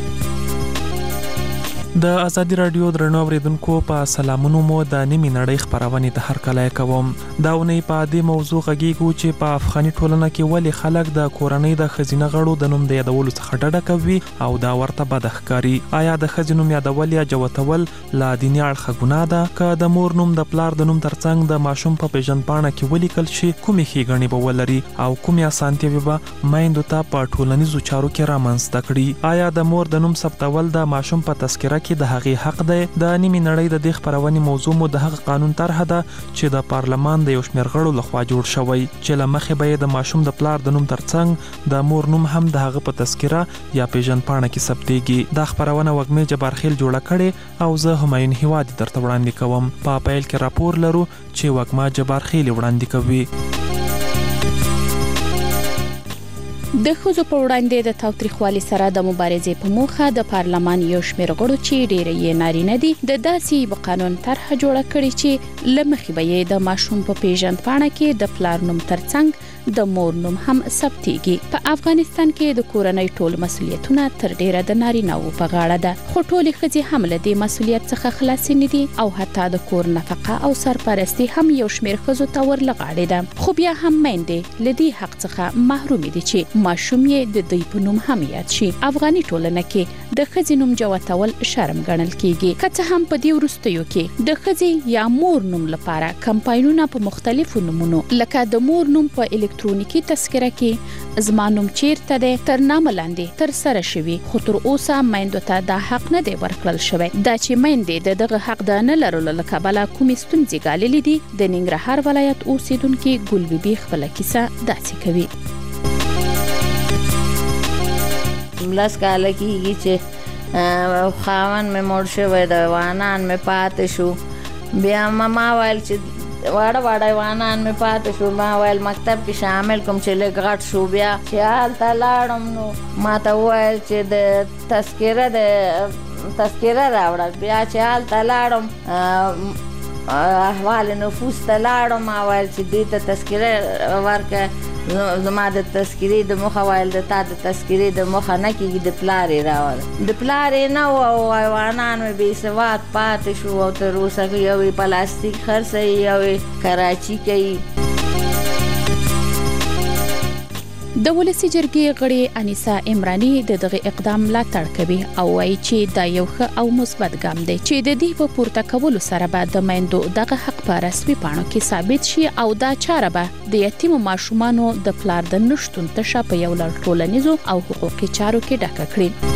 د ازادي رادیو درنو اوریدونکو په سلامونو مو د نیمه نړۍ خبرونه د هر کله کوم. دا ونې په دې موضوع غږیږو چې په افغاني ټولنه کې ولې خلک د کورنۍ د خزینه غړو د نوم د یادولو څخه ډډه کوي او دا ورته بد ښکاري. آیا د خزینو یادول یا جوتول لا دیني اړخ ګناه ده؟ که د مور نوم د پلار د نوم ترڅنګ د ماشوم په پیژندپاڼه کې ولیکل شي کومې ښېګڼې به ولري او کومې اسانتیاوې به میندو ته په ټولنیزو چارو کې رامنځته کړي؟ آیا د مور د نوم ثبتول د ماشوم په تذکره کې د هغې حق دی؟ د نیمه نړۍ د دې خبرونې موضوع مو د هغه قانون طرحه ده چې د پارلمان د یو شمېر غړو لخوا جوړ شوی چې له مخې به د ماشوم د پلار د نوم ترڅنګ د مور نوم هم د هغه په تذکره یا پیژندپاڼه کې ثبتېږي. دا خبرونه وږمې جبارخیل جوړه کړې او زه همایون هیوادي درته وړاندې کوم. په پیل کې راپور لرو چې وږمه جبارخیل وړاندې کوي. د ښځو په وړاندې د تاوتریخوالي سره د مبارزې په موخه د پارلمان یو شمېر غړو چې ډېر یې نارینه دي د داسې یو قانون طرحه جوړه کړې چې له مخې به یې د ماشوم په پیژندپاڼه کې د پلار نوم ترڅنګ د مور نوم هم ثبتېږي. په افغانستان کې د کورنۍ ټول مسؤلیتونه تر ډیره د نارینه‌وو په غاړه ده، خو ټولې ښځې هم له دې مسؤلیت څخه خلاصې نه دي او حتی د کور نفقه او سرپرستي هم یو شمېر ښځو ته ورلغاړې ده. خو بیا هم میندې له دې حق څخه محرومې دي چې ماشوم یې د دوی په نوم هم یاد شي. افغاني ټولنه کې د ښځې نوم جوتول شرم ګڼل کیږي، که څه هم په دې وروستیو کې د ښځې یا مور نوم لپاره کمپاینونه په مختلفو نومونو لکه د مور نوم په الکترونیکی تذکره کې زما نوم چیرته دی تر نامه لاندې تر سره شوي، خو تر اوسه میندو ته دا حق نه دی ورکړل شوی. دا چې میندې د دغه حق د نه لرلو له کبله کومې ستونزې ګاللې دي، د ننګرهار ولایت اوسیدونکي ګل بیبي خپله کیسه داسې کوي. لس کاله کېږي چې خاوند مې مړ شوی د وانان مې پاتې شو. بیا ما ویل چې واړه واړه وانان مې پاتې شو، ما ویل مکتب کې شامل کوم چې لږ غټ شو. بیا چې هلته لاړم نو ما ته وویل چې د تذکره د تذکره راوړه. بیا چې هلته لاړم احوال نفوس ته لاړم، ما ویل چې دوی ته تذکره ورکړه. زما د تذکرې د مخه ویل د تا د تذکرې د مخه نه کېږي، د پلار یې راوړه. د پلار یې نه و او حیوانان مې بې سواد پاتې شو او تر اوسه یو یې پلاستیک خرڅوي یو یې کراچي کوي. د ولسی جرګې غړي انیسا عمرانی د دغه اقدام ملاتړ کوي او وایي چې دا یو ښه او مثبت ګام دی چې د دې په پورته کولو سره به د میندو دغه حق په رسمي پاڼو کې ثابت شي او دا چاره به د یتیمو ماشومانو د پلار د نشتون تشه په یو لړ ټولنیزو او حقوقي چارو کې ډکه کړي.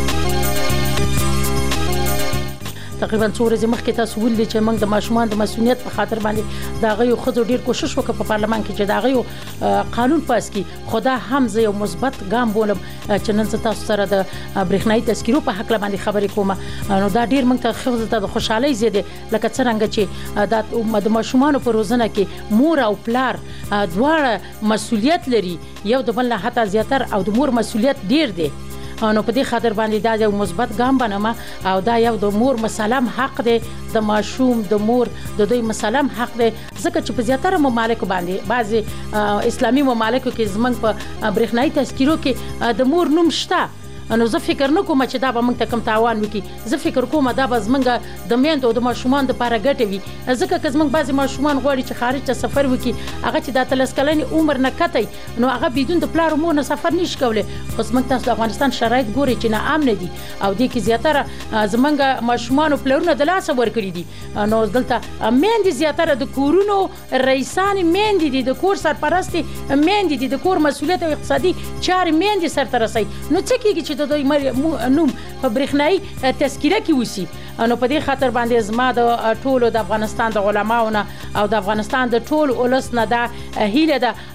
تقریبا څو ورځې مخکې تاسو ولې چې موږ د ماشومان د مسؤلیت په خاطر باندې دا غو خزو ډیر کوشش وکړ په پارلمان کې چې دا غو قانون پاس کړي، خو دا هم زه یو مثبت ګام بولم چې نن تاسو سره د برېښنايي تذکرو په حق باندې خبرې کوم. نو دا ډیر موږ ته خزو ته د خوشحالي زیاده لکه څنګه چې د ماشومان په روزنه کې مور او پلار دواړه مسؤلیت لري، یو د بل نه حتی زیاتر او د مور مسؤلیت ډیر دی. نو په دې خاطر باندې دا یو مثبت ګام بنم او دا یو د مور مسلم حق دی، د ماشوم د مور د دوی مسلم حق دی، ځکه چې په زیاتره ممالکو باندې بعضي اسلامي ممالکو کې زمنګ په برېښنايي تذکرو کې د مور نوم شته. نو زه فکر نه کوم چې دا به موږ ته کوم تاوان وکړي، زه فکر کوم دا به زمونږ د میندو او د ماشومان دپاره ګټه وي، ځکه که زمونږ بعضې ماشومان غواړي چې خارج ته سفر وکړي، هغه چې دا اتلس کلنې عمر نه کتی نو هغه بدون د پلار او مور نه سفر نشي کولی. خو زمونږ تاسو د افغانستان شرایط ګورئ چې ناامنه دي او دې کې زیاتره زمونږ ماشومانو پلرونه د لاسه ورکړي دي. نو دلته میندې زیاتره د کورونو رئیسانې میندې دي، د کور سرپرستې میندې دي، د کور مسؤلیت او اقتصادي چارې میندې سرته رسوي. نو څه کېږي چې د دوی نوم په برېښنايي تذکره کې وسی. نو په دې خاطر باندې زما د ټولو د افغانستان د علماو نه او د افغانستان د ټول ولس نه دا هیله ده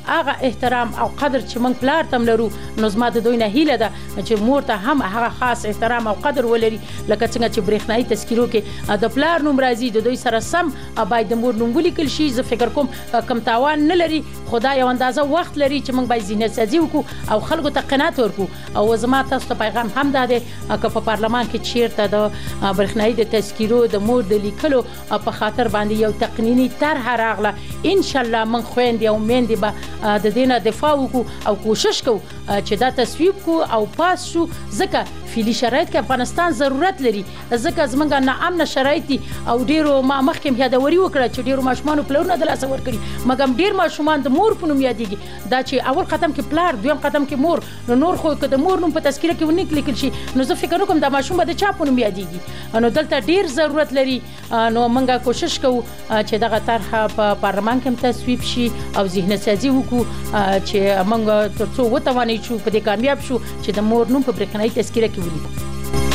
هغه احترام او قدر چې موږ پلار تم لرو نو زما د دوی نه هیله ده چې مور ته هم هغه خاص احترام او قدر ولري لکه څنګه چې برېښنايي تذکیرو کې د پلار نوم راځي د دوی سره سم باید د مور نوم ولیکل شي. زه فکر کوم کم تاوان نه لري خدای یو اندازه وخت لري چې موږ باید ذهنیت سازي وکړو او خلکو ته قناعت ورکړو. او زما تاسو ته پیغام هم ده چې په پارلمان کې چیرته د برېښنايي د تذکیرو د مور د لیکلو په خاطر باندې یو تقنینی طرح راغله ان شاء الله موږ خويندې او میندې به د دې نه دفاع وکړو او کوشش کوو چې دا تصویب کو او پاس شو ځکه فعلي شرایط کې افغانستان ضرورت لري ځکه زمونږ نه امن شرایط دي او ډیرو ما مخکې یادوري وکړه چې ډیرو ماشومان پلرونه د لاس ور کړی مګم ډیر ماشومان د مور په نوم یادېږي دا چې اول قدم کې پلار دویم قدم کې مور نو نور خو که د مور نوم په تذکره کې ونه لیکل شي نو زه فکر کوم دا ماشوم به د چا په نوم یادېږي. نو دلته ډیر ضرورت لري نو موږ کوشش کوو چې دغه طرح په پارلمان کې تصویب شي او ذهن سازي وکړو چې موږ ترڅو وتوانې شو په دې کامیاب شو چې د مور نوم په برېښنايي تذکره کې ولیکو.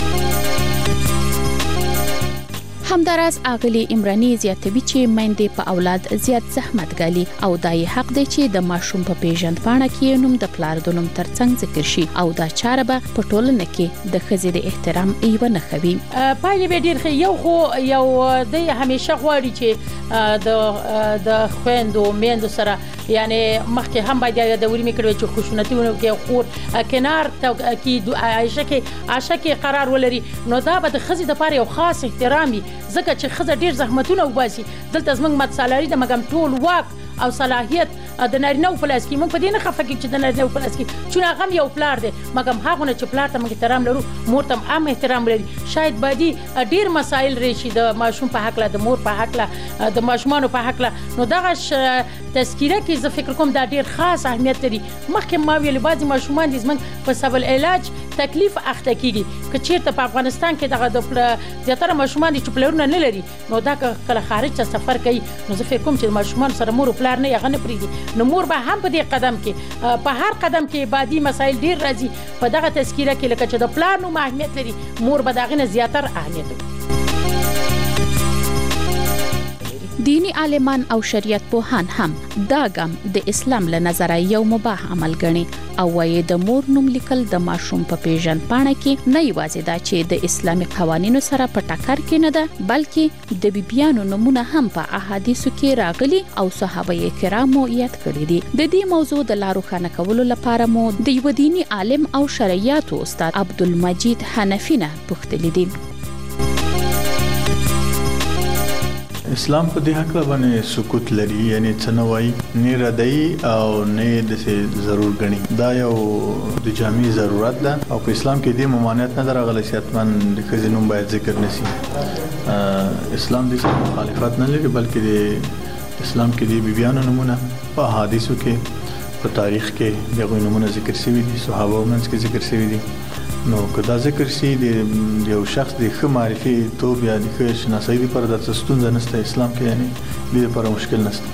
همداراز اغلی عمرانی زیاتوي چې میندې په اولاد زیات زحمت ګالي او دای حق دی چې د ماشوم په پیژند پاڼه کې نوم د پلار د نوم ترڅنګ ذکر شي او دا چاره به په ټولنه کې د ښځې د احترام ایوه نه خوي. پایلې به ډیر یو خو یو د همیشه غواړي چې د د خويندو میندو سره یعنی مخکې هم باید د ورې میکړو چې خوشونتونه کې خور کنار ته کې عائشه کې عائشه کې قرار ولري نو دا به د ښځې د لپاره یو خاص احترامي ځکه چې ښځه ډیر زحمتونه وباسي دلته زموږ متسالاري د مګم ټول واک او صلاحیت د نارینه په لاس کې موږ په دې نه خفه کې چې د نارینه په لاس کې چې هغه یو پلار دی مګم هغه نه چې پلار ته موږ احترام لرو مور ته هم احترام لري. شاید بعدي ډیر مسایل راشي د ماشوم په حق له د مور په حق له د ماشومان په حق له نو دغه تذکیره کې زه فکر کوم دا ډیر خاص اهمیت لري. مخکې ما ویل بعضي ماشومان دي زموږ په سبل علاج تکلیف اخته کیږي که چیرته په افغانستان کې دغه د زیاتره ماشومان دي چې پلرونه نه لري نو دا کله خارج ته سفر کوي نو زه فکر کوم چې ماشومان سره مور پلار نه یغه نه پریږي نو مور به هم په دې قدم کې په هر قدم کې بعدي مسایل ډیر راځي په دغه تذکیره کې لکه چې د پلان نو اهمیت لري مور به دغه نه زیاتر اهمیت لري. دینی عالمان او شریعت پوهان هم دا ګام د اسلام له نظره یو مباح عمل ګڼي او وايي د مور نوم لیکل د ماشوم په پیژند پاڼه کې نه یوازې دا چې د اسلامي قوانینو سره په ټکر کې نه ده بلکې د بیبيانو نمونه هم په احادیثو کې راغلي او صحابه کرامو یاد کړی دي. د دې موضوع د لارو خانه کولو لپاره مو د یو دینی عالم او شریعت استاد عبدالمجید حنفی نه پوښتنه دي. اسلام په دې حق باندې سکوت لري یعنی څنوي نه ردی او نه د ضرور غني دا یو د جامع ضرورت ده او په اسلام کې د ممانعت نه درغله سیاتمن د خزینوم باید ذکر نشي. اسلام د مخالفت نه لري بلکې د اسلام کې د بیبيانو نمونه په حدیثو کې په تاریخ کې دغه نمونه ذکر شوی دي صحابه ومنځ کې ذکر شوی دي نو کدا ذکر شي د یو شخص د ښه معرفي توب یا د ښه شناسۍ لپاره د ستونزه نشته اسلام کې یعنی د لپاره مشکل نشته.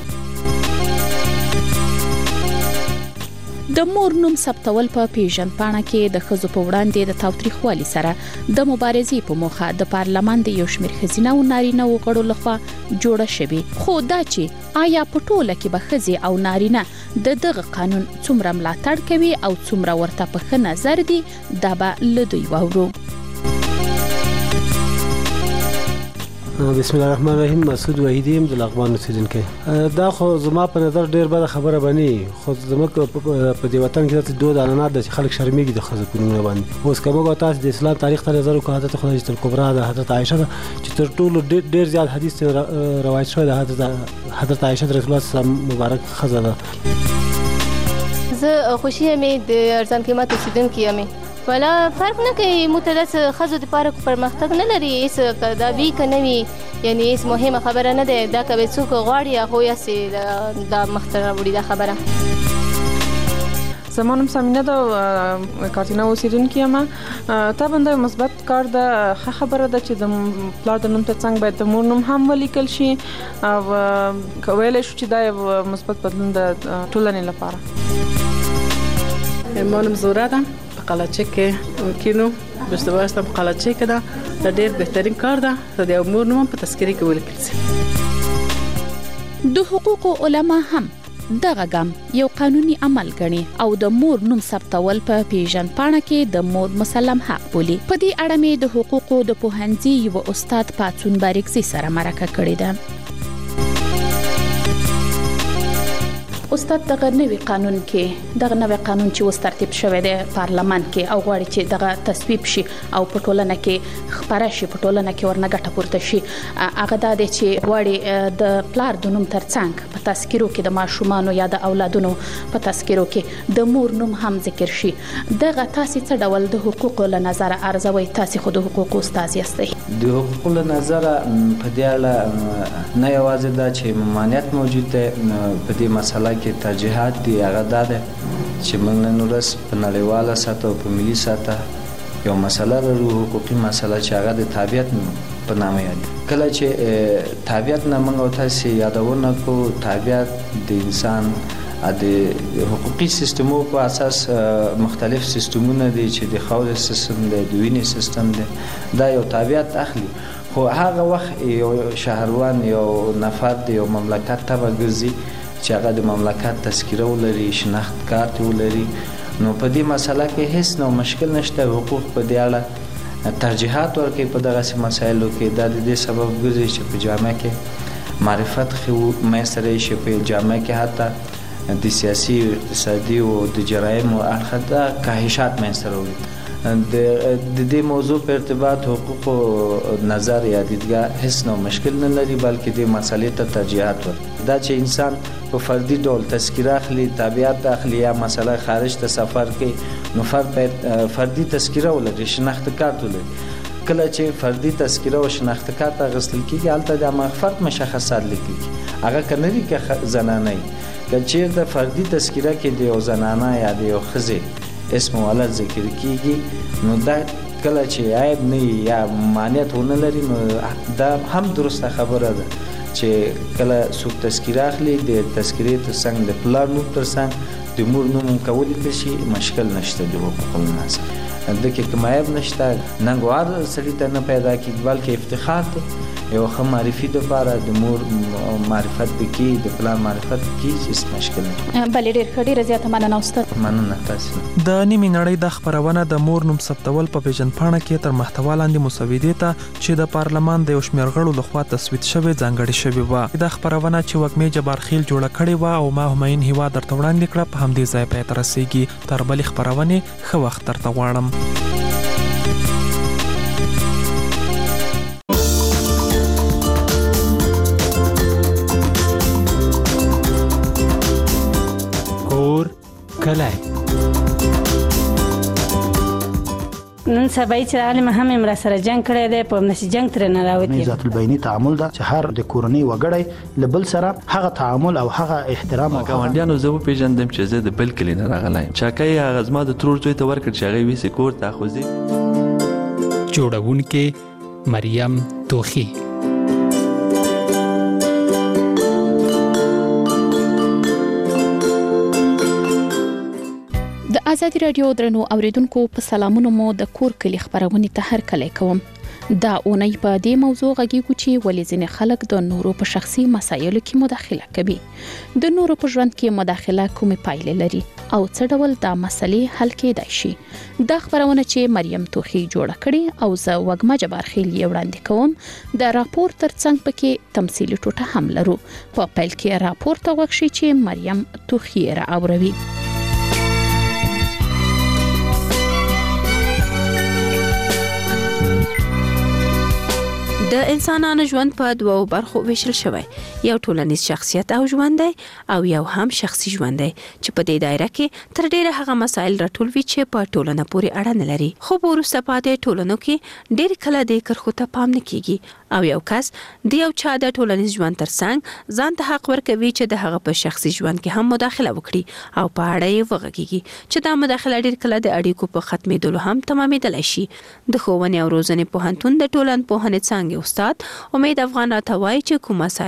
د مور نوم ثبتول په پیژند پاڼه کې د ښځو په وړاندې د تاوتریخوالي سره د مبارزې په موخه د پارلمان د یو شمېر ښځینه او نارینه وګړو لخوا جوړه شوې خو دا چې آیا په ټوله کې به ښځې او نارینه د دغه قانون څومره ملاتړ کوي او څومره ورته په ښه نظر دي دا به له دوی واورو. بسم الله الرحمن الرحیم. مسعود وحیدی د لغمان اوسیدونکی. دا خو زما په نظر ډیر بده خبره بني خو زموږ په دې وطن کې د دوه عنعنات د خلک شرمېږي د خزه په نوم باندې اوس کومه تاسو د اسلام تاریخ ته نظر وکړئ حضرت خدیجه کبرا د حضرت عائشه چې تر ټولو ډیر زیات حدیث روایت شوی د حضرت حضرت عائشه رسول الله صلی مبارک خزه ده. زه خوشی مې د ارزان قیمت اوسیدونکي یم ولا فرق نه کوي متدس خزو د پاره پرمختګ نه لري اس دا وی کنه وی یعنی اس مهمه خبره نه ده دا کوي څوک غواړي هغه یې سي دا مختره وړي دا خبره. زمانم سامینه دا کارتینا اوسیدونکي یم تا باندې مثبت کار ده ښه خبره ده چې د پلار د نوم ته څنګه باید د مور نوم هم ولیکل شي او کویل شو چې دا یو مثبت بدلون د ټولنې لپاره. مانم زوره ده قلاچه کې کینو بشته واسطه قلاچه کې دا د ډېر بهترین کار ده د امور نوم په تذکره کې ولیکل شي. د حقوق علما هم دغه ګام یو قانوني عمل ګڼي او د مور نوم ثبتول په پیژندپاڼه کې د مور مسلم حق بولي. په دې اړه مې د حقوقو د پوهنځي یو استاد پاتون باریکزي سره مرکه کړې ده. استاد دغه نوی قانون کې دغه نوی قانون چې اوس ترتیب شوی دی پارلمان کې او غواړي چې دغه تصویب شي او په ټولنه کې خبره شي، په ټولنه کې ورنه ګټه پورته شي، هغه دا دی چې غواړي د پلار د نوم ترڅنګ په تذکیرو کې د ماشومانو یا د اولادونو په تذکیرو کې د مور نوم هم ذکر شي. دغه تاسو څه ډول د حقوقو له نظر ارزوي؟ تاسو خو د حقوقو استاد یاستئ. د حقوقو له نظر په دې اړه نه یوازې دا چې ممانعت موجود دی په دې مسله کې ترجیحات دي، هغه دا ده چې موږ نن ورځ په نړیواله سطح او په ملي سطح یو مسله لرو، حقوقي مسله چې هغه د تابعیت په نامه یادېږي. کله چې تابعیت نه موږ او تاسې یادونه کوو، تابعیت د انسان د حقوقي سیستمو په اساس مختلف سیستمونه دي چې د خاورې سیستم دی، د وینې سیستم دی، دا یو تابعیت اخلي. خو هغه وخت یو شهروان یو نفر د یو مملکت تبع ګرځي چې هغه د مملکت تذکیره ولري، شناخت کارت ولري، نو په دې مسله کې هیڅ نو مشکل نشته. حقوق په دې اړه ترجیحات ورکوي په دغسې مسایلو کې. دا د دې سبب ګرځي چې په جامعه کې معرفت ښه میسر شي، په جامعه کې حتی د سیاسي او اقتصادي او د جرایمو اړخ ته کاهشات میسر وي. د دې موضوع په ارتباط حقوقو نظر یا دیدګاه هیڅ نو مشکل نه لري، بلکې د مسلې ته ترجیحات ورکوي. دا چې انسان په فردي ډول تذکیره اخلي، تابعیت اخلي یا مثلا خارج ته سفر کوي، نو فرد باید فردي تذکیره ولري، شناخت کارت ولري. کله چې فردي تذکیره او شناخت کارت اخیستل کیږي هلته د هغه فرد مشخصات لیکل کیږي، هغه که نه وي که زنانه وي. که چېرته فردي تذکیره کې د یو زنانه یا د یو ښځې اسم او حالت ذکر کیږي، نو دا کله چې عیب نه وي یا مانعت ونه لري، نو دا هم درسته خبره ده چې کله څوک تذکیره اخلي د تذکیرې ترڅنګ د پلار نوم ترڅنګ د مور نوم هم کولی ته شي، مشکل نشته د حقوقو له نظر. دغه کوم عیب نشته، ننګوار سړي ته نه پیدا کېږي، بلکې افتخار دی یو ښه معرفي دپاره د مور معرفت وکړي، د پلار معرفت وکړي، هېڅ مشکل نه. بلې ډېر ښه، ډېره زیاته مننه استاد. مننه تاسو. د نیمې نړۍ د خپرونه د مور نوم ثبتول په پیژندپاڼه کې تر محتوا لاندې مسودې ته چې د پارلمان د یو شمېر غړو لخوا تصویب شوې ځانګړې شوې وه. دا خپرونه چې وږمې جبارخیل جوړه کړې وه او ما همایون هیواد درته وړاندې کړه، په همدې ځای پای ته رسېږي. تر بلې خپرونې ښه وخت درته غواړم. کلای نن سبا چې عالم هم امر سره جنگ کړی دی، په نشي جنگ تر نه راوتی. ذات البینی تعامل دا چې هر د کورنۍ وګړی لبل سره هغه تعامل او هغه احترام او ګاونډیانو زه پیژندم چې زه د بل کلی نه راغلی یم. چاکای هغه زما د ترور زوی ته ورکړ چې هغه ویسې کور ته خوځي. جوړونکې مریم توخی. د آزادي رادیو درنو اوریدونکو په سلامونو مو د کور کلی خبرونه ته هر کله کوم. دا اونۍ په دې موضوع غږیږو چې ولې ځینې خلک د نورو په شخصي مسایلو کې مداخله کوي، د نورو په ژوند کې مداخله کومې پایلې لري او څه ډول دا مسلې حل کېدای شي. دا خبرونه چې مریم توخی جوړه کړې او زه وږمه جبارخیل یې وړاندې کوم، د راپور ترڅنګ پکې تمثیلي ټوټه هم لرو. په پیل کې راپور ته وښی چې مریم توخی را اوروي. د انسانانو ژوند په دوو برخو ویشل شوی، یو ټولنیز شخصیت او ژوند دی او یو هم شخصي ژوند دی چې په دې دایره کې تر ډیره هغه مسایل راټول وي چې په ټولنه پورې اړه نه لري. خو وروسته پاتې ټولنو کې ډیر کله د کرخو ته پام نه کیږي او یو کس د یو چا د ټولنیز ژوند ترڅنګ ځان ته حق ورکوي چې د هغه په شخصي ژوند کې هم مداخله وکړي او په اړه یې وغږیږي چې دا مداخله ډیر کله د اړیکو په ختمېدلو هم تمامېدلی شي. د ښوونې او روزنې پوهنتون د ټولنپوهنې څانګې استاد امید افغان راته وایي چې کوم مسایل د شخصي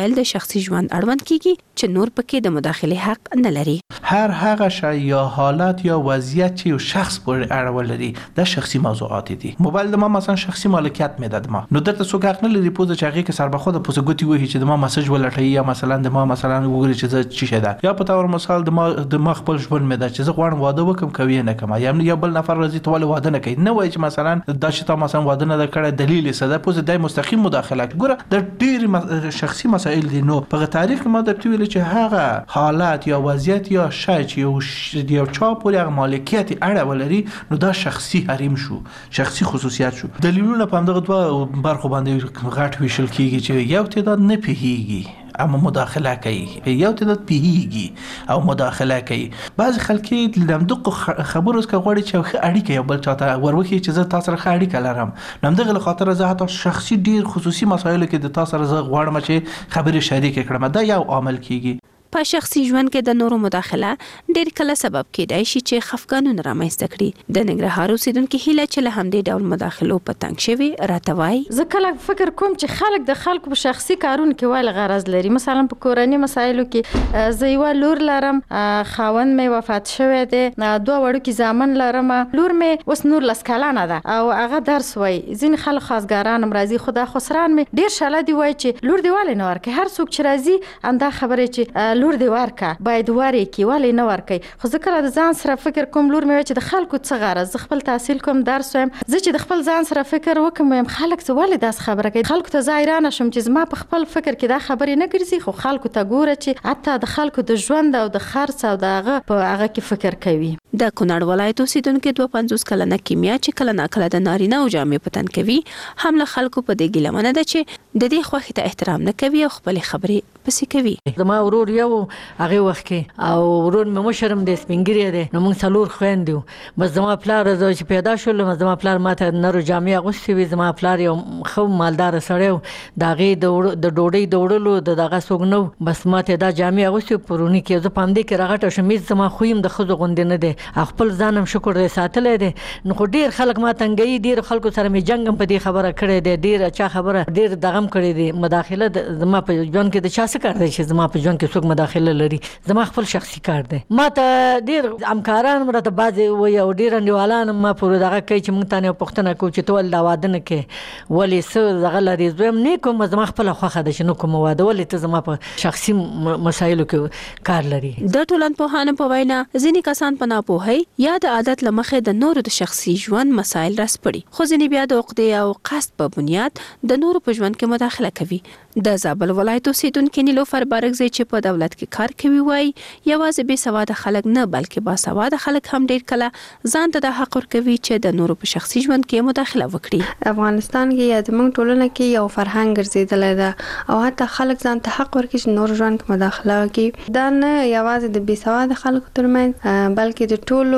شخصي ژوند اړوند کیږي چې نور پکې د مداخله حق نه لري. هر هغه شی یا حالت یا وضعیت چې یو شخص پورې اړه لري د شخصي موضوعات دي. موبایل د ما مثلا شخصي مالکیت مې ده، ما نو درته څوک حق نه لري پوزه چې هغه کې سر بخوده پوزه ګوتی وهي چې د ما مسج ولټي یا مثلا د ما مثلا وګوري چې زه چی شه ده، یا په تور مثال د ما د ما خپل ژوند مې ده چې زه غواړم واده وکم کوي نه کوم، یا یو بل نفر راځي ته ول واده نه کوي، نه وایي چې مثلا دا چې تا مثلا واده نه کړی دلیل یې څه ده، پوزه د مستقیم مداخله ګوره د ډېر شخصي مسایل دي. نو په تعریف کې ما د ویل چې هغه حالت یا وضعیت یا شای چې یو یو چا پورې هغه مالکیت اړه ولري نو دا شخصي حریم شو، شخصي خصوصیت شو. دلیلونه په همدغه دوه برخو باندې غټ ویشل کیږي چې یو تعداد نه پیږي اما مداخله کوي، یو تعداد پیږي او مداخله کوي. بعض خلک لمدق خبرو څخه غواړي چې ښه اړیکه یو بل چاته وروکي چې زه تاسو سره ښه اړیکه لرم، نمدغه خاطر زه حتی شخصي ډیر خصوصي مسایلو کې د تاسو سره زه غواړم چې خبرې شریک کړم، دا یو عامل کیږي. په شخصي ژوند کې د نورو مداخله ډېر کله سبب کېدای شي چې خفګانونه رامنځته کړي. د ننګرهار اوسیدونکو هیله چې له همدې ډول مداخلو په تنګ شوي راته وایي زه کله فکر کوم چې خلک د خلکو په شخصي کارونو کې وایي غرض لري. مثلا په کورنۍ مسایلو کې زه یو لور لرم، خاوند مې وفات شوی دی، دوه وړوکي زامن لرم، لور مې اوس نور لس کلنه ده او هغه درس وایي. ځینې خلک خاصګاران هم راځي، خو دا خسران مې ډېر شاله دي وایي چې لور دې ولې نه ورکوي. هر څوک چې راځي اندا خبره چې لور دې ورکا باید ورې کی ولې نه ورکي. خو زه کله د ځان سره فکر کوم لور مې چې د خلکو څه غرض، زه خپل تحصیل کوم درس وایم، زه چې د خپل ځان سره فکر وکم وایم خلک څه ولې داس خبره کوي. خلکو ته زه حیرانه شم چې زما په خپل فکر کې دا خبرې نه ګرځي، خو خلکو ته ګوره چې حتی د خلکو د ژوند او د خرڅ او د هغه په هغه کې فکر کوي. د کونړ ولایت اوسیدونکو دوه پنځوس کلنه کیمیا چې کله ناکله د نارینه او جامې په تن کوي هم له خلکو په دې ګیله منه ده چې د دې خوښې ته احترام نه کوي او خپل خبرې پسې کوي. زما ورور یو هغه وخت کې او ورور مې مشرم د سپینګری دی، نو موږ څلور خويندو، بس زما پلار زه چې پیدا شول زما پلار ماته نرو جامې اغوستې وي. زما پلار یو خو مالدار سړی و، د هغې د ډوډۍ د وړلو د دغه څوک نه و، بس ماته دا جامې اغوستې پروني کې زه په همدې کې راغټه شم. هېڅ زما خوی هم د ښځو غوندې نه دی، خپل ځان هم شکر دی ساتلی دی. نو خو ډېر خلک ما تنګوي، ډېر خلکو سره مې جنګ هم په دې خبره کړی دی، ډېر چا خبره ډېر دغه هم کړی دی. مداخله زما په ژوند کې د چا څه کار دی چې زما په ژوند کې څوک مداخله لري، زما خپل شخصي کار دی. ما ته ډېر همکاران هم راته بعضې وایي او ډېر انډیوالان هم ما پورې دغه کوي چې موږ تانې پوښتنه کوو چې ته ولې دا واده نه کوې، ولې څه دغه لري. زه هم نه کوم، زما خپله خوښه ده چې نه کوم واده، ولې ته زما په شخصي مسایلو کې کار لري. د ټولنپوهانو په وینا ځینې کسان په ناپوهۍ یا د عادت له مخې د نورو د شخصي ژوند مسایل راسپړي، خو ځینې بیا د عقدې او قصد په بنیاد د نورو په ژوند کې مداخله کوي. د زابل ولایت اوسیدونکي نیلوفر بارګزی چې په دولت کې کار کوي وایي یوازې بې سواده خلک نه بلکې باسواده خلک هم ډېر کله ځان ته د حق ورکوي چې د نورو په شخصي ژوند کې مداخله وکړي. افغانستان کې یا زموږ ټولنه کې یو فرهنګ ګرځېدلی ده او حتی خلک ځان ته حق ورکوي چې نور ژوند کې مداخله وکړي. دا نه یوازې د بې سواده خلکو ترمنځ بلکې د ټولو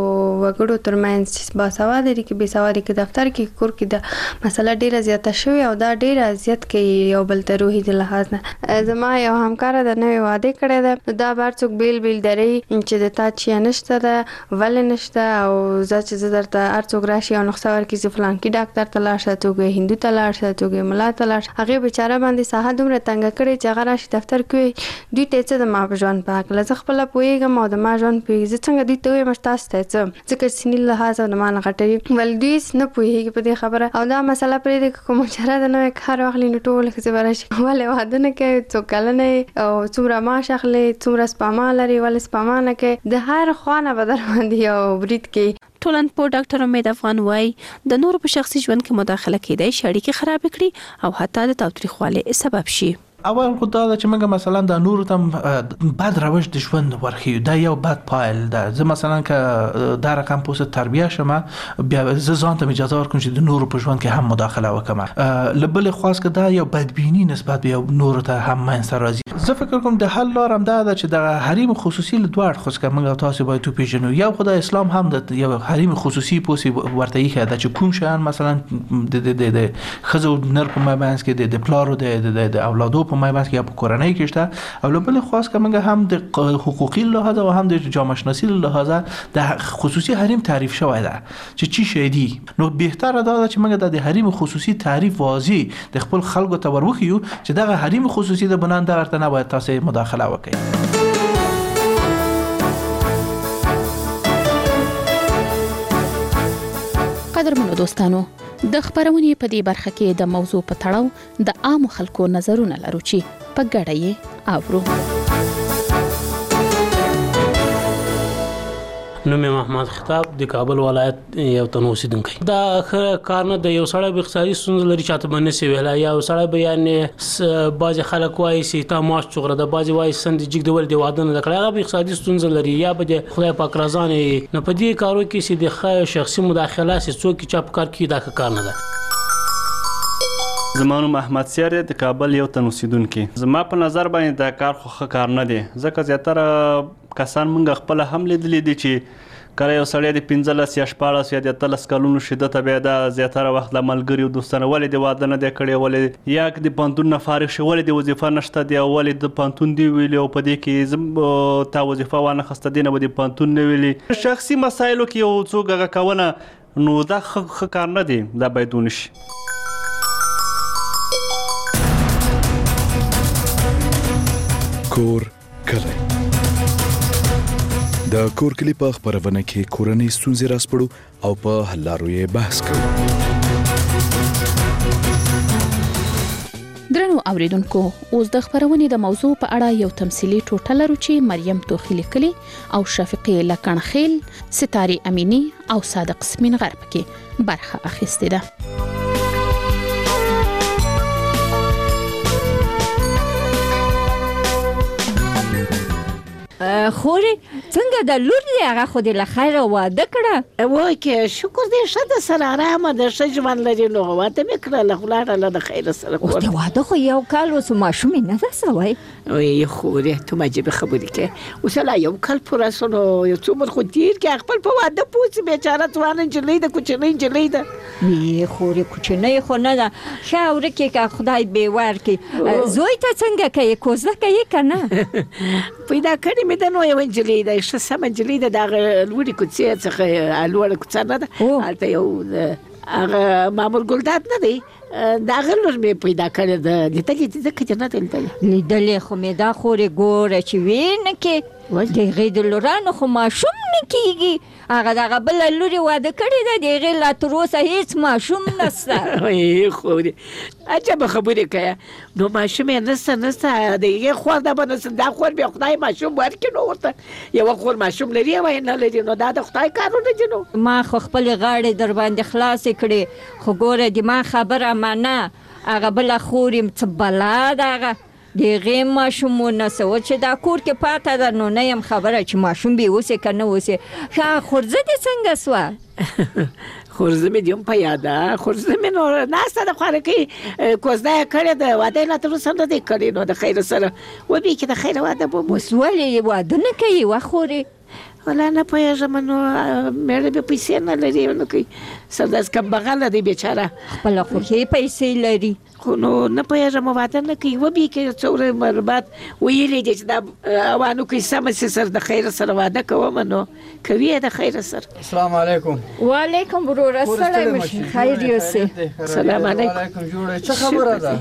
وګړو ترمنځ چې باسواده دي کې بې سواده کې دفتر کې کور کې د مسله ډېره زیاته شوې او دا ډېره اذیت کوي یو بل ته روحي د لحاظ نه. زما یو همکاره د نوې واده کړې ده، دا بار څوک بیل بیل دري چې د تا چې نشته ده ولې نشته او زه چې زه درته هر څوک راشي او نسخه ورکړي چې فلانکي ډاکټر ته لاړ شه، څوک هندو ته لاړ شه، څوک ملا ته لاړ شه. هغې بیچاره باندې ساحه دومره تنګه کړې چې هغه راشي دفتر کې دوی ته څه د ما په ژوند په هکله زه خپله پوهېږم او د ما ژوند پوهېږي، زه څنګه دوی ته ووایم چې تاسو ته څه، ځکه سني لحاظ او د ما نه غټوي ول دوی نه پوهېږي په دې خبره. او دا مسله پرېږدي که کوم چاره د نوی کار واخلي نو ټول ښځې به راشي ولې واده نه کوي، څو کلنه او څومره معاش اخلي، څومره سپما لري، ولې سپما نه کوي. د هر خوا نه به در باندې یو برید کوي. ټولنپوه ډاکټر امید افغان وایي د نورو په شخصي ژوند کې مداخله کېدای شي اړیکې خراب کړي او حتی د تاوتریخوالي سبب شي. اول خو دا چې موږ مثلا د نورو ته بد روش د ژوند ورخیو، دا یو بد پایل ده. زه مثلا که دا رقم پوسه تربیه شم بیا زه ځان ته اجازه ورکوم چې د نورو په ژوند کې هم مداخله وکم، له بلې خواست که دا یو بدبینی نسبت به نورو ته هم منځته راځي. زه فکر کوم د حل لار هم دا ده چې د حریم خصوصي له دوه اړخو څخه موږ تاسو باید وپېژنو. یو خو د اسلام هم د یو حریم خصوصي پوسې ورته ایښی ده چې کوم شیان مثلا د د د ښځو نر په مابینځ کې د پلارو د اولادو په مایباس کې یا په کورنۍ کې شته او بل خاص کومه هم د حقوقي لحاظ او هم د جامعه شناسی لحاظ د خصوصي حریم تعریف شوی ده چې چی شي دي نو بهتره ده چې موږ د حریم خصوصي تعریف واضح د خپل خلکو ته وروخیو چې دغه حریم خصوصي د بنان د ورته نه باید تاسو مداخله وکړئ. قدرمنو دوستانو د خبرونې په دې برخه کې د موضوع په تړاو د عام خلکو نظرونه لرو چې په ګډه یې اورو. نوم محمد خطاب د کابل ولایت یو تن اوسیدونکی. دا کار نه د یو سړی به اقتصادي ستونزې لري چاته باندې سی ویلا یا سړی به یعنی بعض خلک وایي چې تا ماش چغره د بعض وایي سند جګ د ول دی واده نه کړی هغه به اقتصادي ستونزې لري یا به د خدای پاک رضا نه نه په دې کارو کې چې د شخصي مداخله سي څوک چا په کار کې دا کار نه ده. زمانو محمد سیار د کابل یو تن اوسیدونکی. زما په نظر باندې دا کار خو ښه کار نه دی ځکه زیاتره کسان موږ خپل هم لیدلې دي چې کله یو سړی د پنځلس یا شپاړس یا د اتلس کلونو شي دته بیا دا زیاتره وخت له ملګري او دوستانه ولې د واده نه دی کړی ولې یا د پوهنتون نه فارغ شي ولې د وظیفه نشته دی او ولې د پوهنتون دی ویلي او په دې کې زم تا وظیفه وانه خسته دی نه به د پوهنتون نه ویلي شخصي مسایلو کې یو څوک هغه کونه نو دا ښه کار نه دی دا باید ونشي. کور کلی د کور کلی په خبرونه کې کورنۍ ستونزې راسپړو او په حل لارو یې بحث کوو. درنو اوریدونکو اوس د خبرونې د موضوع په اړه یو تمثيلي ټوټه لرو چې مریم توخی لیکلي او شفیقه لکنخیل، ستاري امینی او صادق سمین غرب کې برخه اخیسته ده. خوري څنګه د لور دی هغه خو دې له خیره واده کړه وای کې شکر دې شه د سره آرامه د ښه ژوند لري نو واده مې کړله خو لاړله د خیره سره اوس د واده خو یو کال اوس ماشومې نه ده سوی وای خوري ته مجبې خبرې کې اوس لا یو کال پوره شو نو یو څومره خو تیر کې خپل په واده پوڅ بیچاره ځوانه نجلۍ ده کوچنۍ نجلۍ ده وی خوري کوچنۍ خو نه ده ښه اورې کې که خدای بې ورکړي زوی ته څنګه کوي کوزده کوي که نه پیدا کړې مې ده نو یو نجلۍ ده ښه سمه نجلۍ ده د هغه لوړې کوڅې څخه لوړه کوڅه نه ده هلته یو هغه مامور ګلداد نه دی د هغه لور مې پیدا کړې ده لیدلې دې ځکه چې نه ده لیدلې لیدلې خو مې دا خورې ګوره چې وې نه کې د هغې د لورانو خو ماشوم نه کېږي هغه د هغه بله لورې واده کړې ده د هغې لا تر اوسه هېڅ ماشوم نشته خورې عجبه خبرې کوې نو ماشوم یې نشته نشته د هغې خور ده به نشته دا خور بیا خدای ماشوم ورکړي نو ورته یوه خور ماشوم لري یوه یې نه لري نو دا د خدای کارونه دي نو ما خو خپلې غاړې در باندې خلاصې کړې خو ګوره د ما خبره منه هغه بله خور یم څه بلا ده هغه د هغې ماشومونه څه و چې دا کور کې پاته ده نو نه یم خبره چې ماشوم به یې اوسې که نه اوسې ښه خورزه دې څنګه سوه خورزه مې دې هم په یاده خورزه مې نو ناسته ده خوارکۍ کوزده یې کړې ده واده یې لا تر اوسه نه دی کړی نو د خیره سره وبې کې د خیره واده به اوس ولې واده نه کوي وه خورې ولا نه پوهېږم نو مېړه به پیسې نه لري نو کوي سر داسې کم بغله دی بېچاره خپله خو ښې پیسې لري خو نو نه پوهېږم واده نه کوي وبې کې څومره مربات ویلې دي چې دا اوانو کوي سمه سي سر د خیره سره واده کوم نو کوي یې د خیره سره السلام علیکم وعلیکم وروره سړی مشي خیر یوسې سلام علیکم څه خبره ده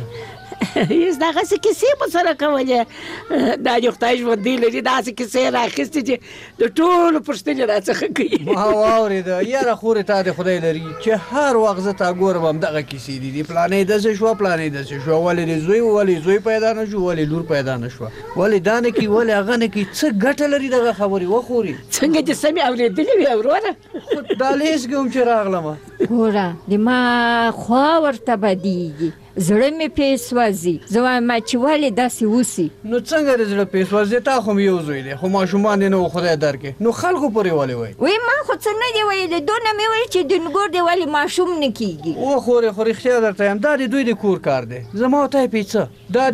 هیڅ دغسې کیسې مو سره کولې دا د خدای ژوندی لري داسې کیسې راخیستې چې د ټولو پوښتنې راڅخه کوي ما واورېده یاره خورې تا د خدای لري چې هر وخت زه تا ګورم همدغه کیسې دي دي پلانې داسې شوه پلانې داسې شوه ولې د زوی ولې زوی پیدا نه شو ولې لور پیدا نه شوه ولې دا نه کوي ولې هغه نه کوي څه ګټه لري دغه خبرې وخوري څنګه چې سمې اورېدلې وي وروره دا لیس کې هم چې راغلمه ګوره د ما خوا ورته بدېږي زړه مې پې سوځي زه وایم چې ولې داسې اوسي نو څنګه د زړه پې سوځي تا خو مې یو زوی دی خو ماشومان یې نه و خدای درکړې نو خلکو پورې ولې وایي وایي ما خو څه نه دي ویلي دونه مې ویل چې د نګور دی ولې ماشوم نه کېږي او خورې خو رښتیا درته یم دا د دوی د کور کار دی زما ته یې پیڅه دا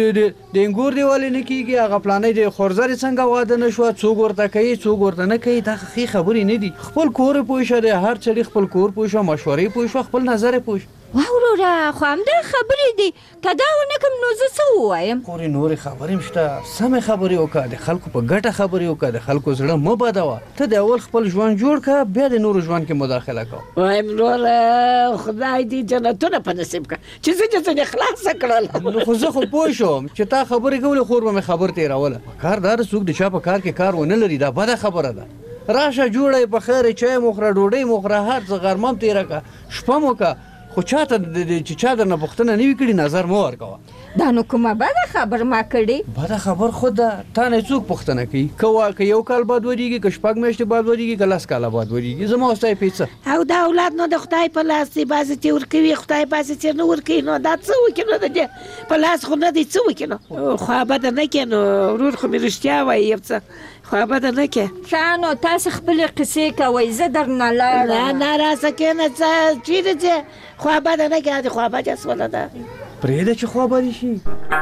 د انګور دی ولې نه کېږي هغه پلانۍ د خورزرې څنګه واده نه شوه څوک ورته کوي څوک ورته نه کوي دا ښې خبرې نه دي خپل کور یې پوه شه دی هر سړي خپل کور پوه شه مشورې پوه شه خپل نظر یې پوه شه واوره خو همدا خبرې دي که دا ونه کړم نو زه څه ووایم خورې نورې خبرې هم شته سمې خبرې وکړه د خلکو په ګټه خبرې وکړه د خلکو زړه مه بدوه ته د اول خپل ژوند جوړ کړه بیا د نورو ژوند کې مداخله کوه وایم وروره خدای دې جنتونه په نصیب کړه چې زه چې ځینې خلاصه کړل نو خو زه خو پوه شوم چې تا خبرې کولې خور به مې خبر تېروله کار دا څوک د چا په کار کې کار ونه لري دا بده خبره ده راشه جوړه په خیر چای مخره ډوډۍ مخره هر څه غرمه هم تېره کړه شپه مو کړه خو چاته چې چا درنه پوښتنه نه وي کړې نظر مه ورکوه دا نو کومه بده خبر ما کړې بده خبر خود ده تا نه څوک پوښتنه کوي که که یو کال بعد ورېږي که شپږ میاشتې بعد ورېږي که لس کاله بعد ورېږي زما او ستا یې پیڅه او دا اولاد نو د خدای په لاس دی بعضې ته ورکوي خدای بعضې ته نه ورکوي نو دا څه وکړي نو د دې په لاس خو نه دی څه وکړي نو خوابده نه کړې نو ورور خو مې رښتیا وایي یو څه خوابده نه کړې ښه نو تاسې خپلې قصې کوئ زه درنه لاړم نه نه راسه کښېنه څه چېرې ځې خوابده نه کړې د خوابده سوله ده پرېږده چې خوابدي شي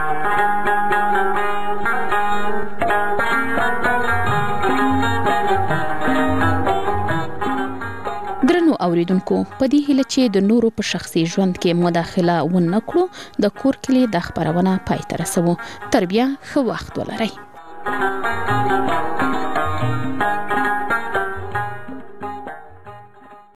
درنو اوریدونکو په دې هیله چې د نورو په شخصي ژوند کې مداخله ونه کړو د کور کلی د خبرونه پای ته رسوو تر بیا ښه وخت ولرئ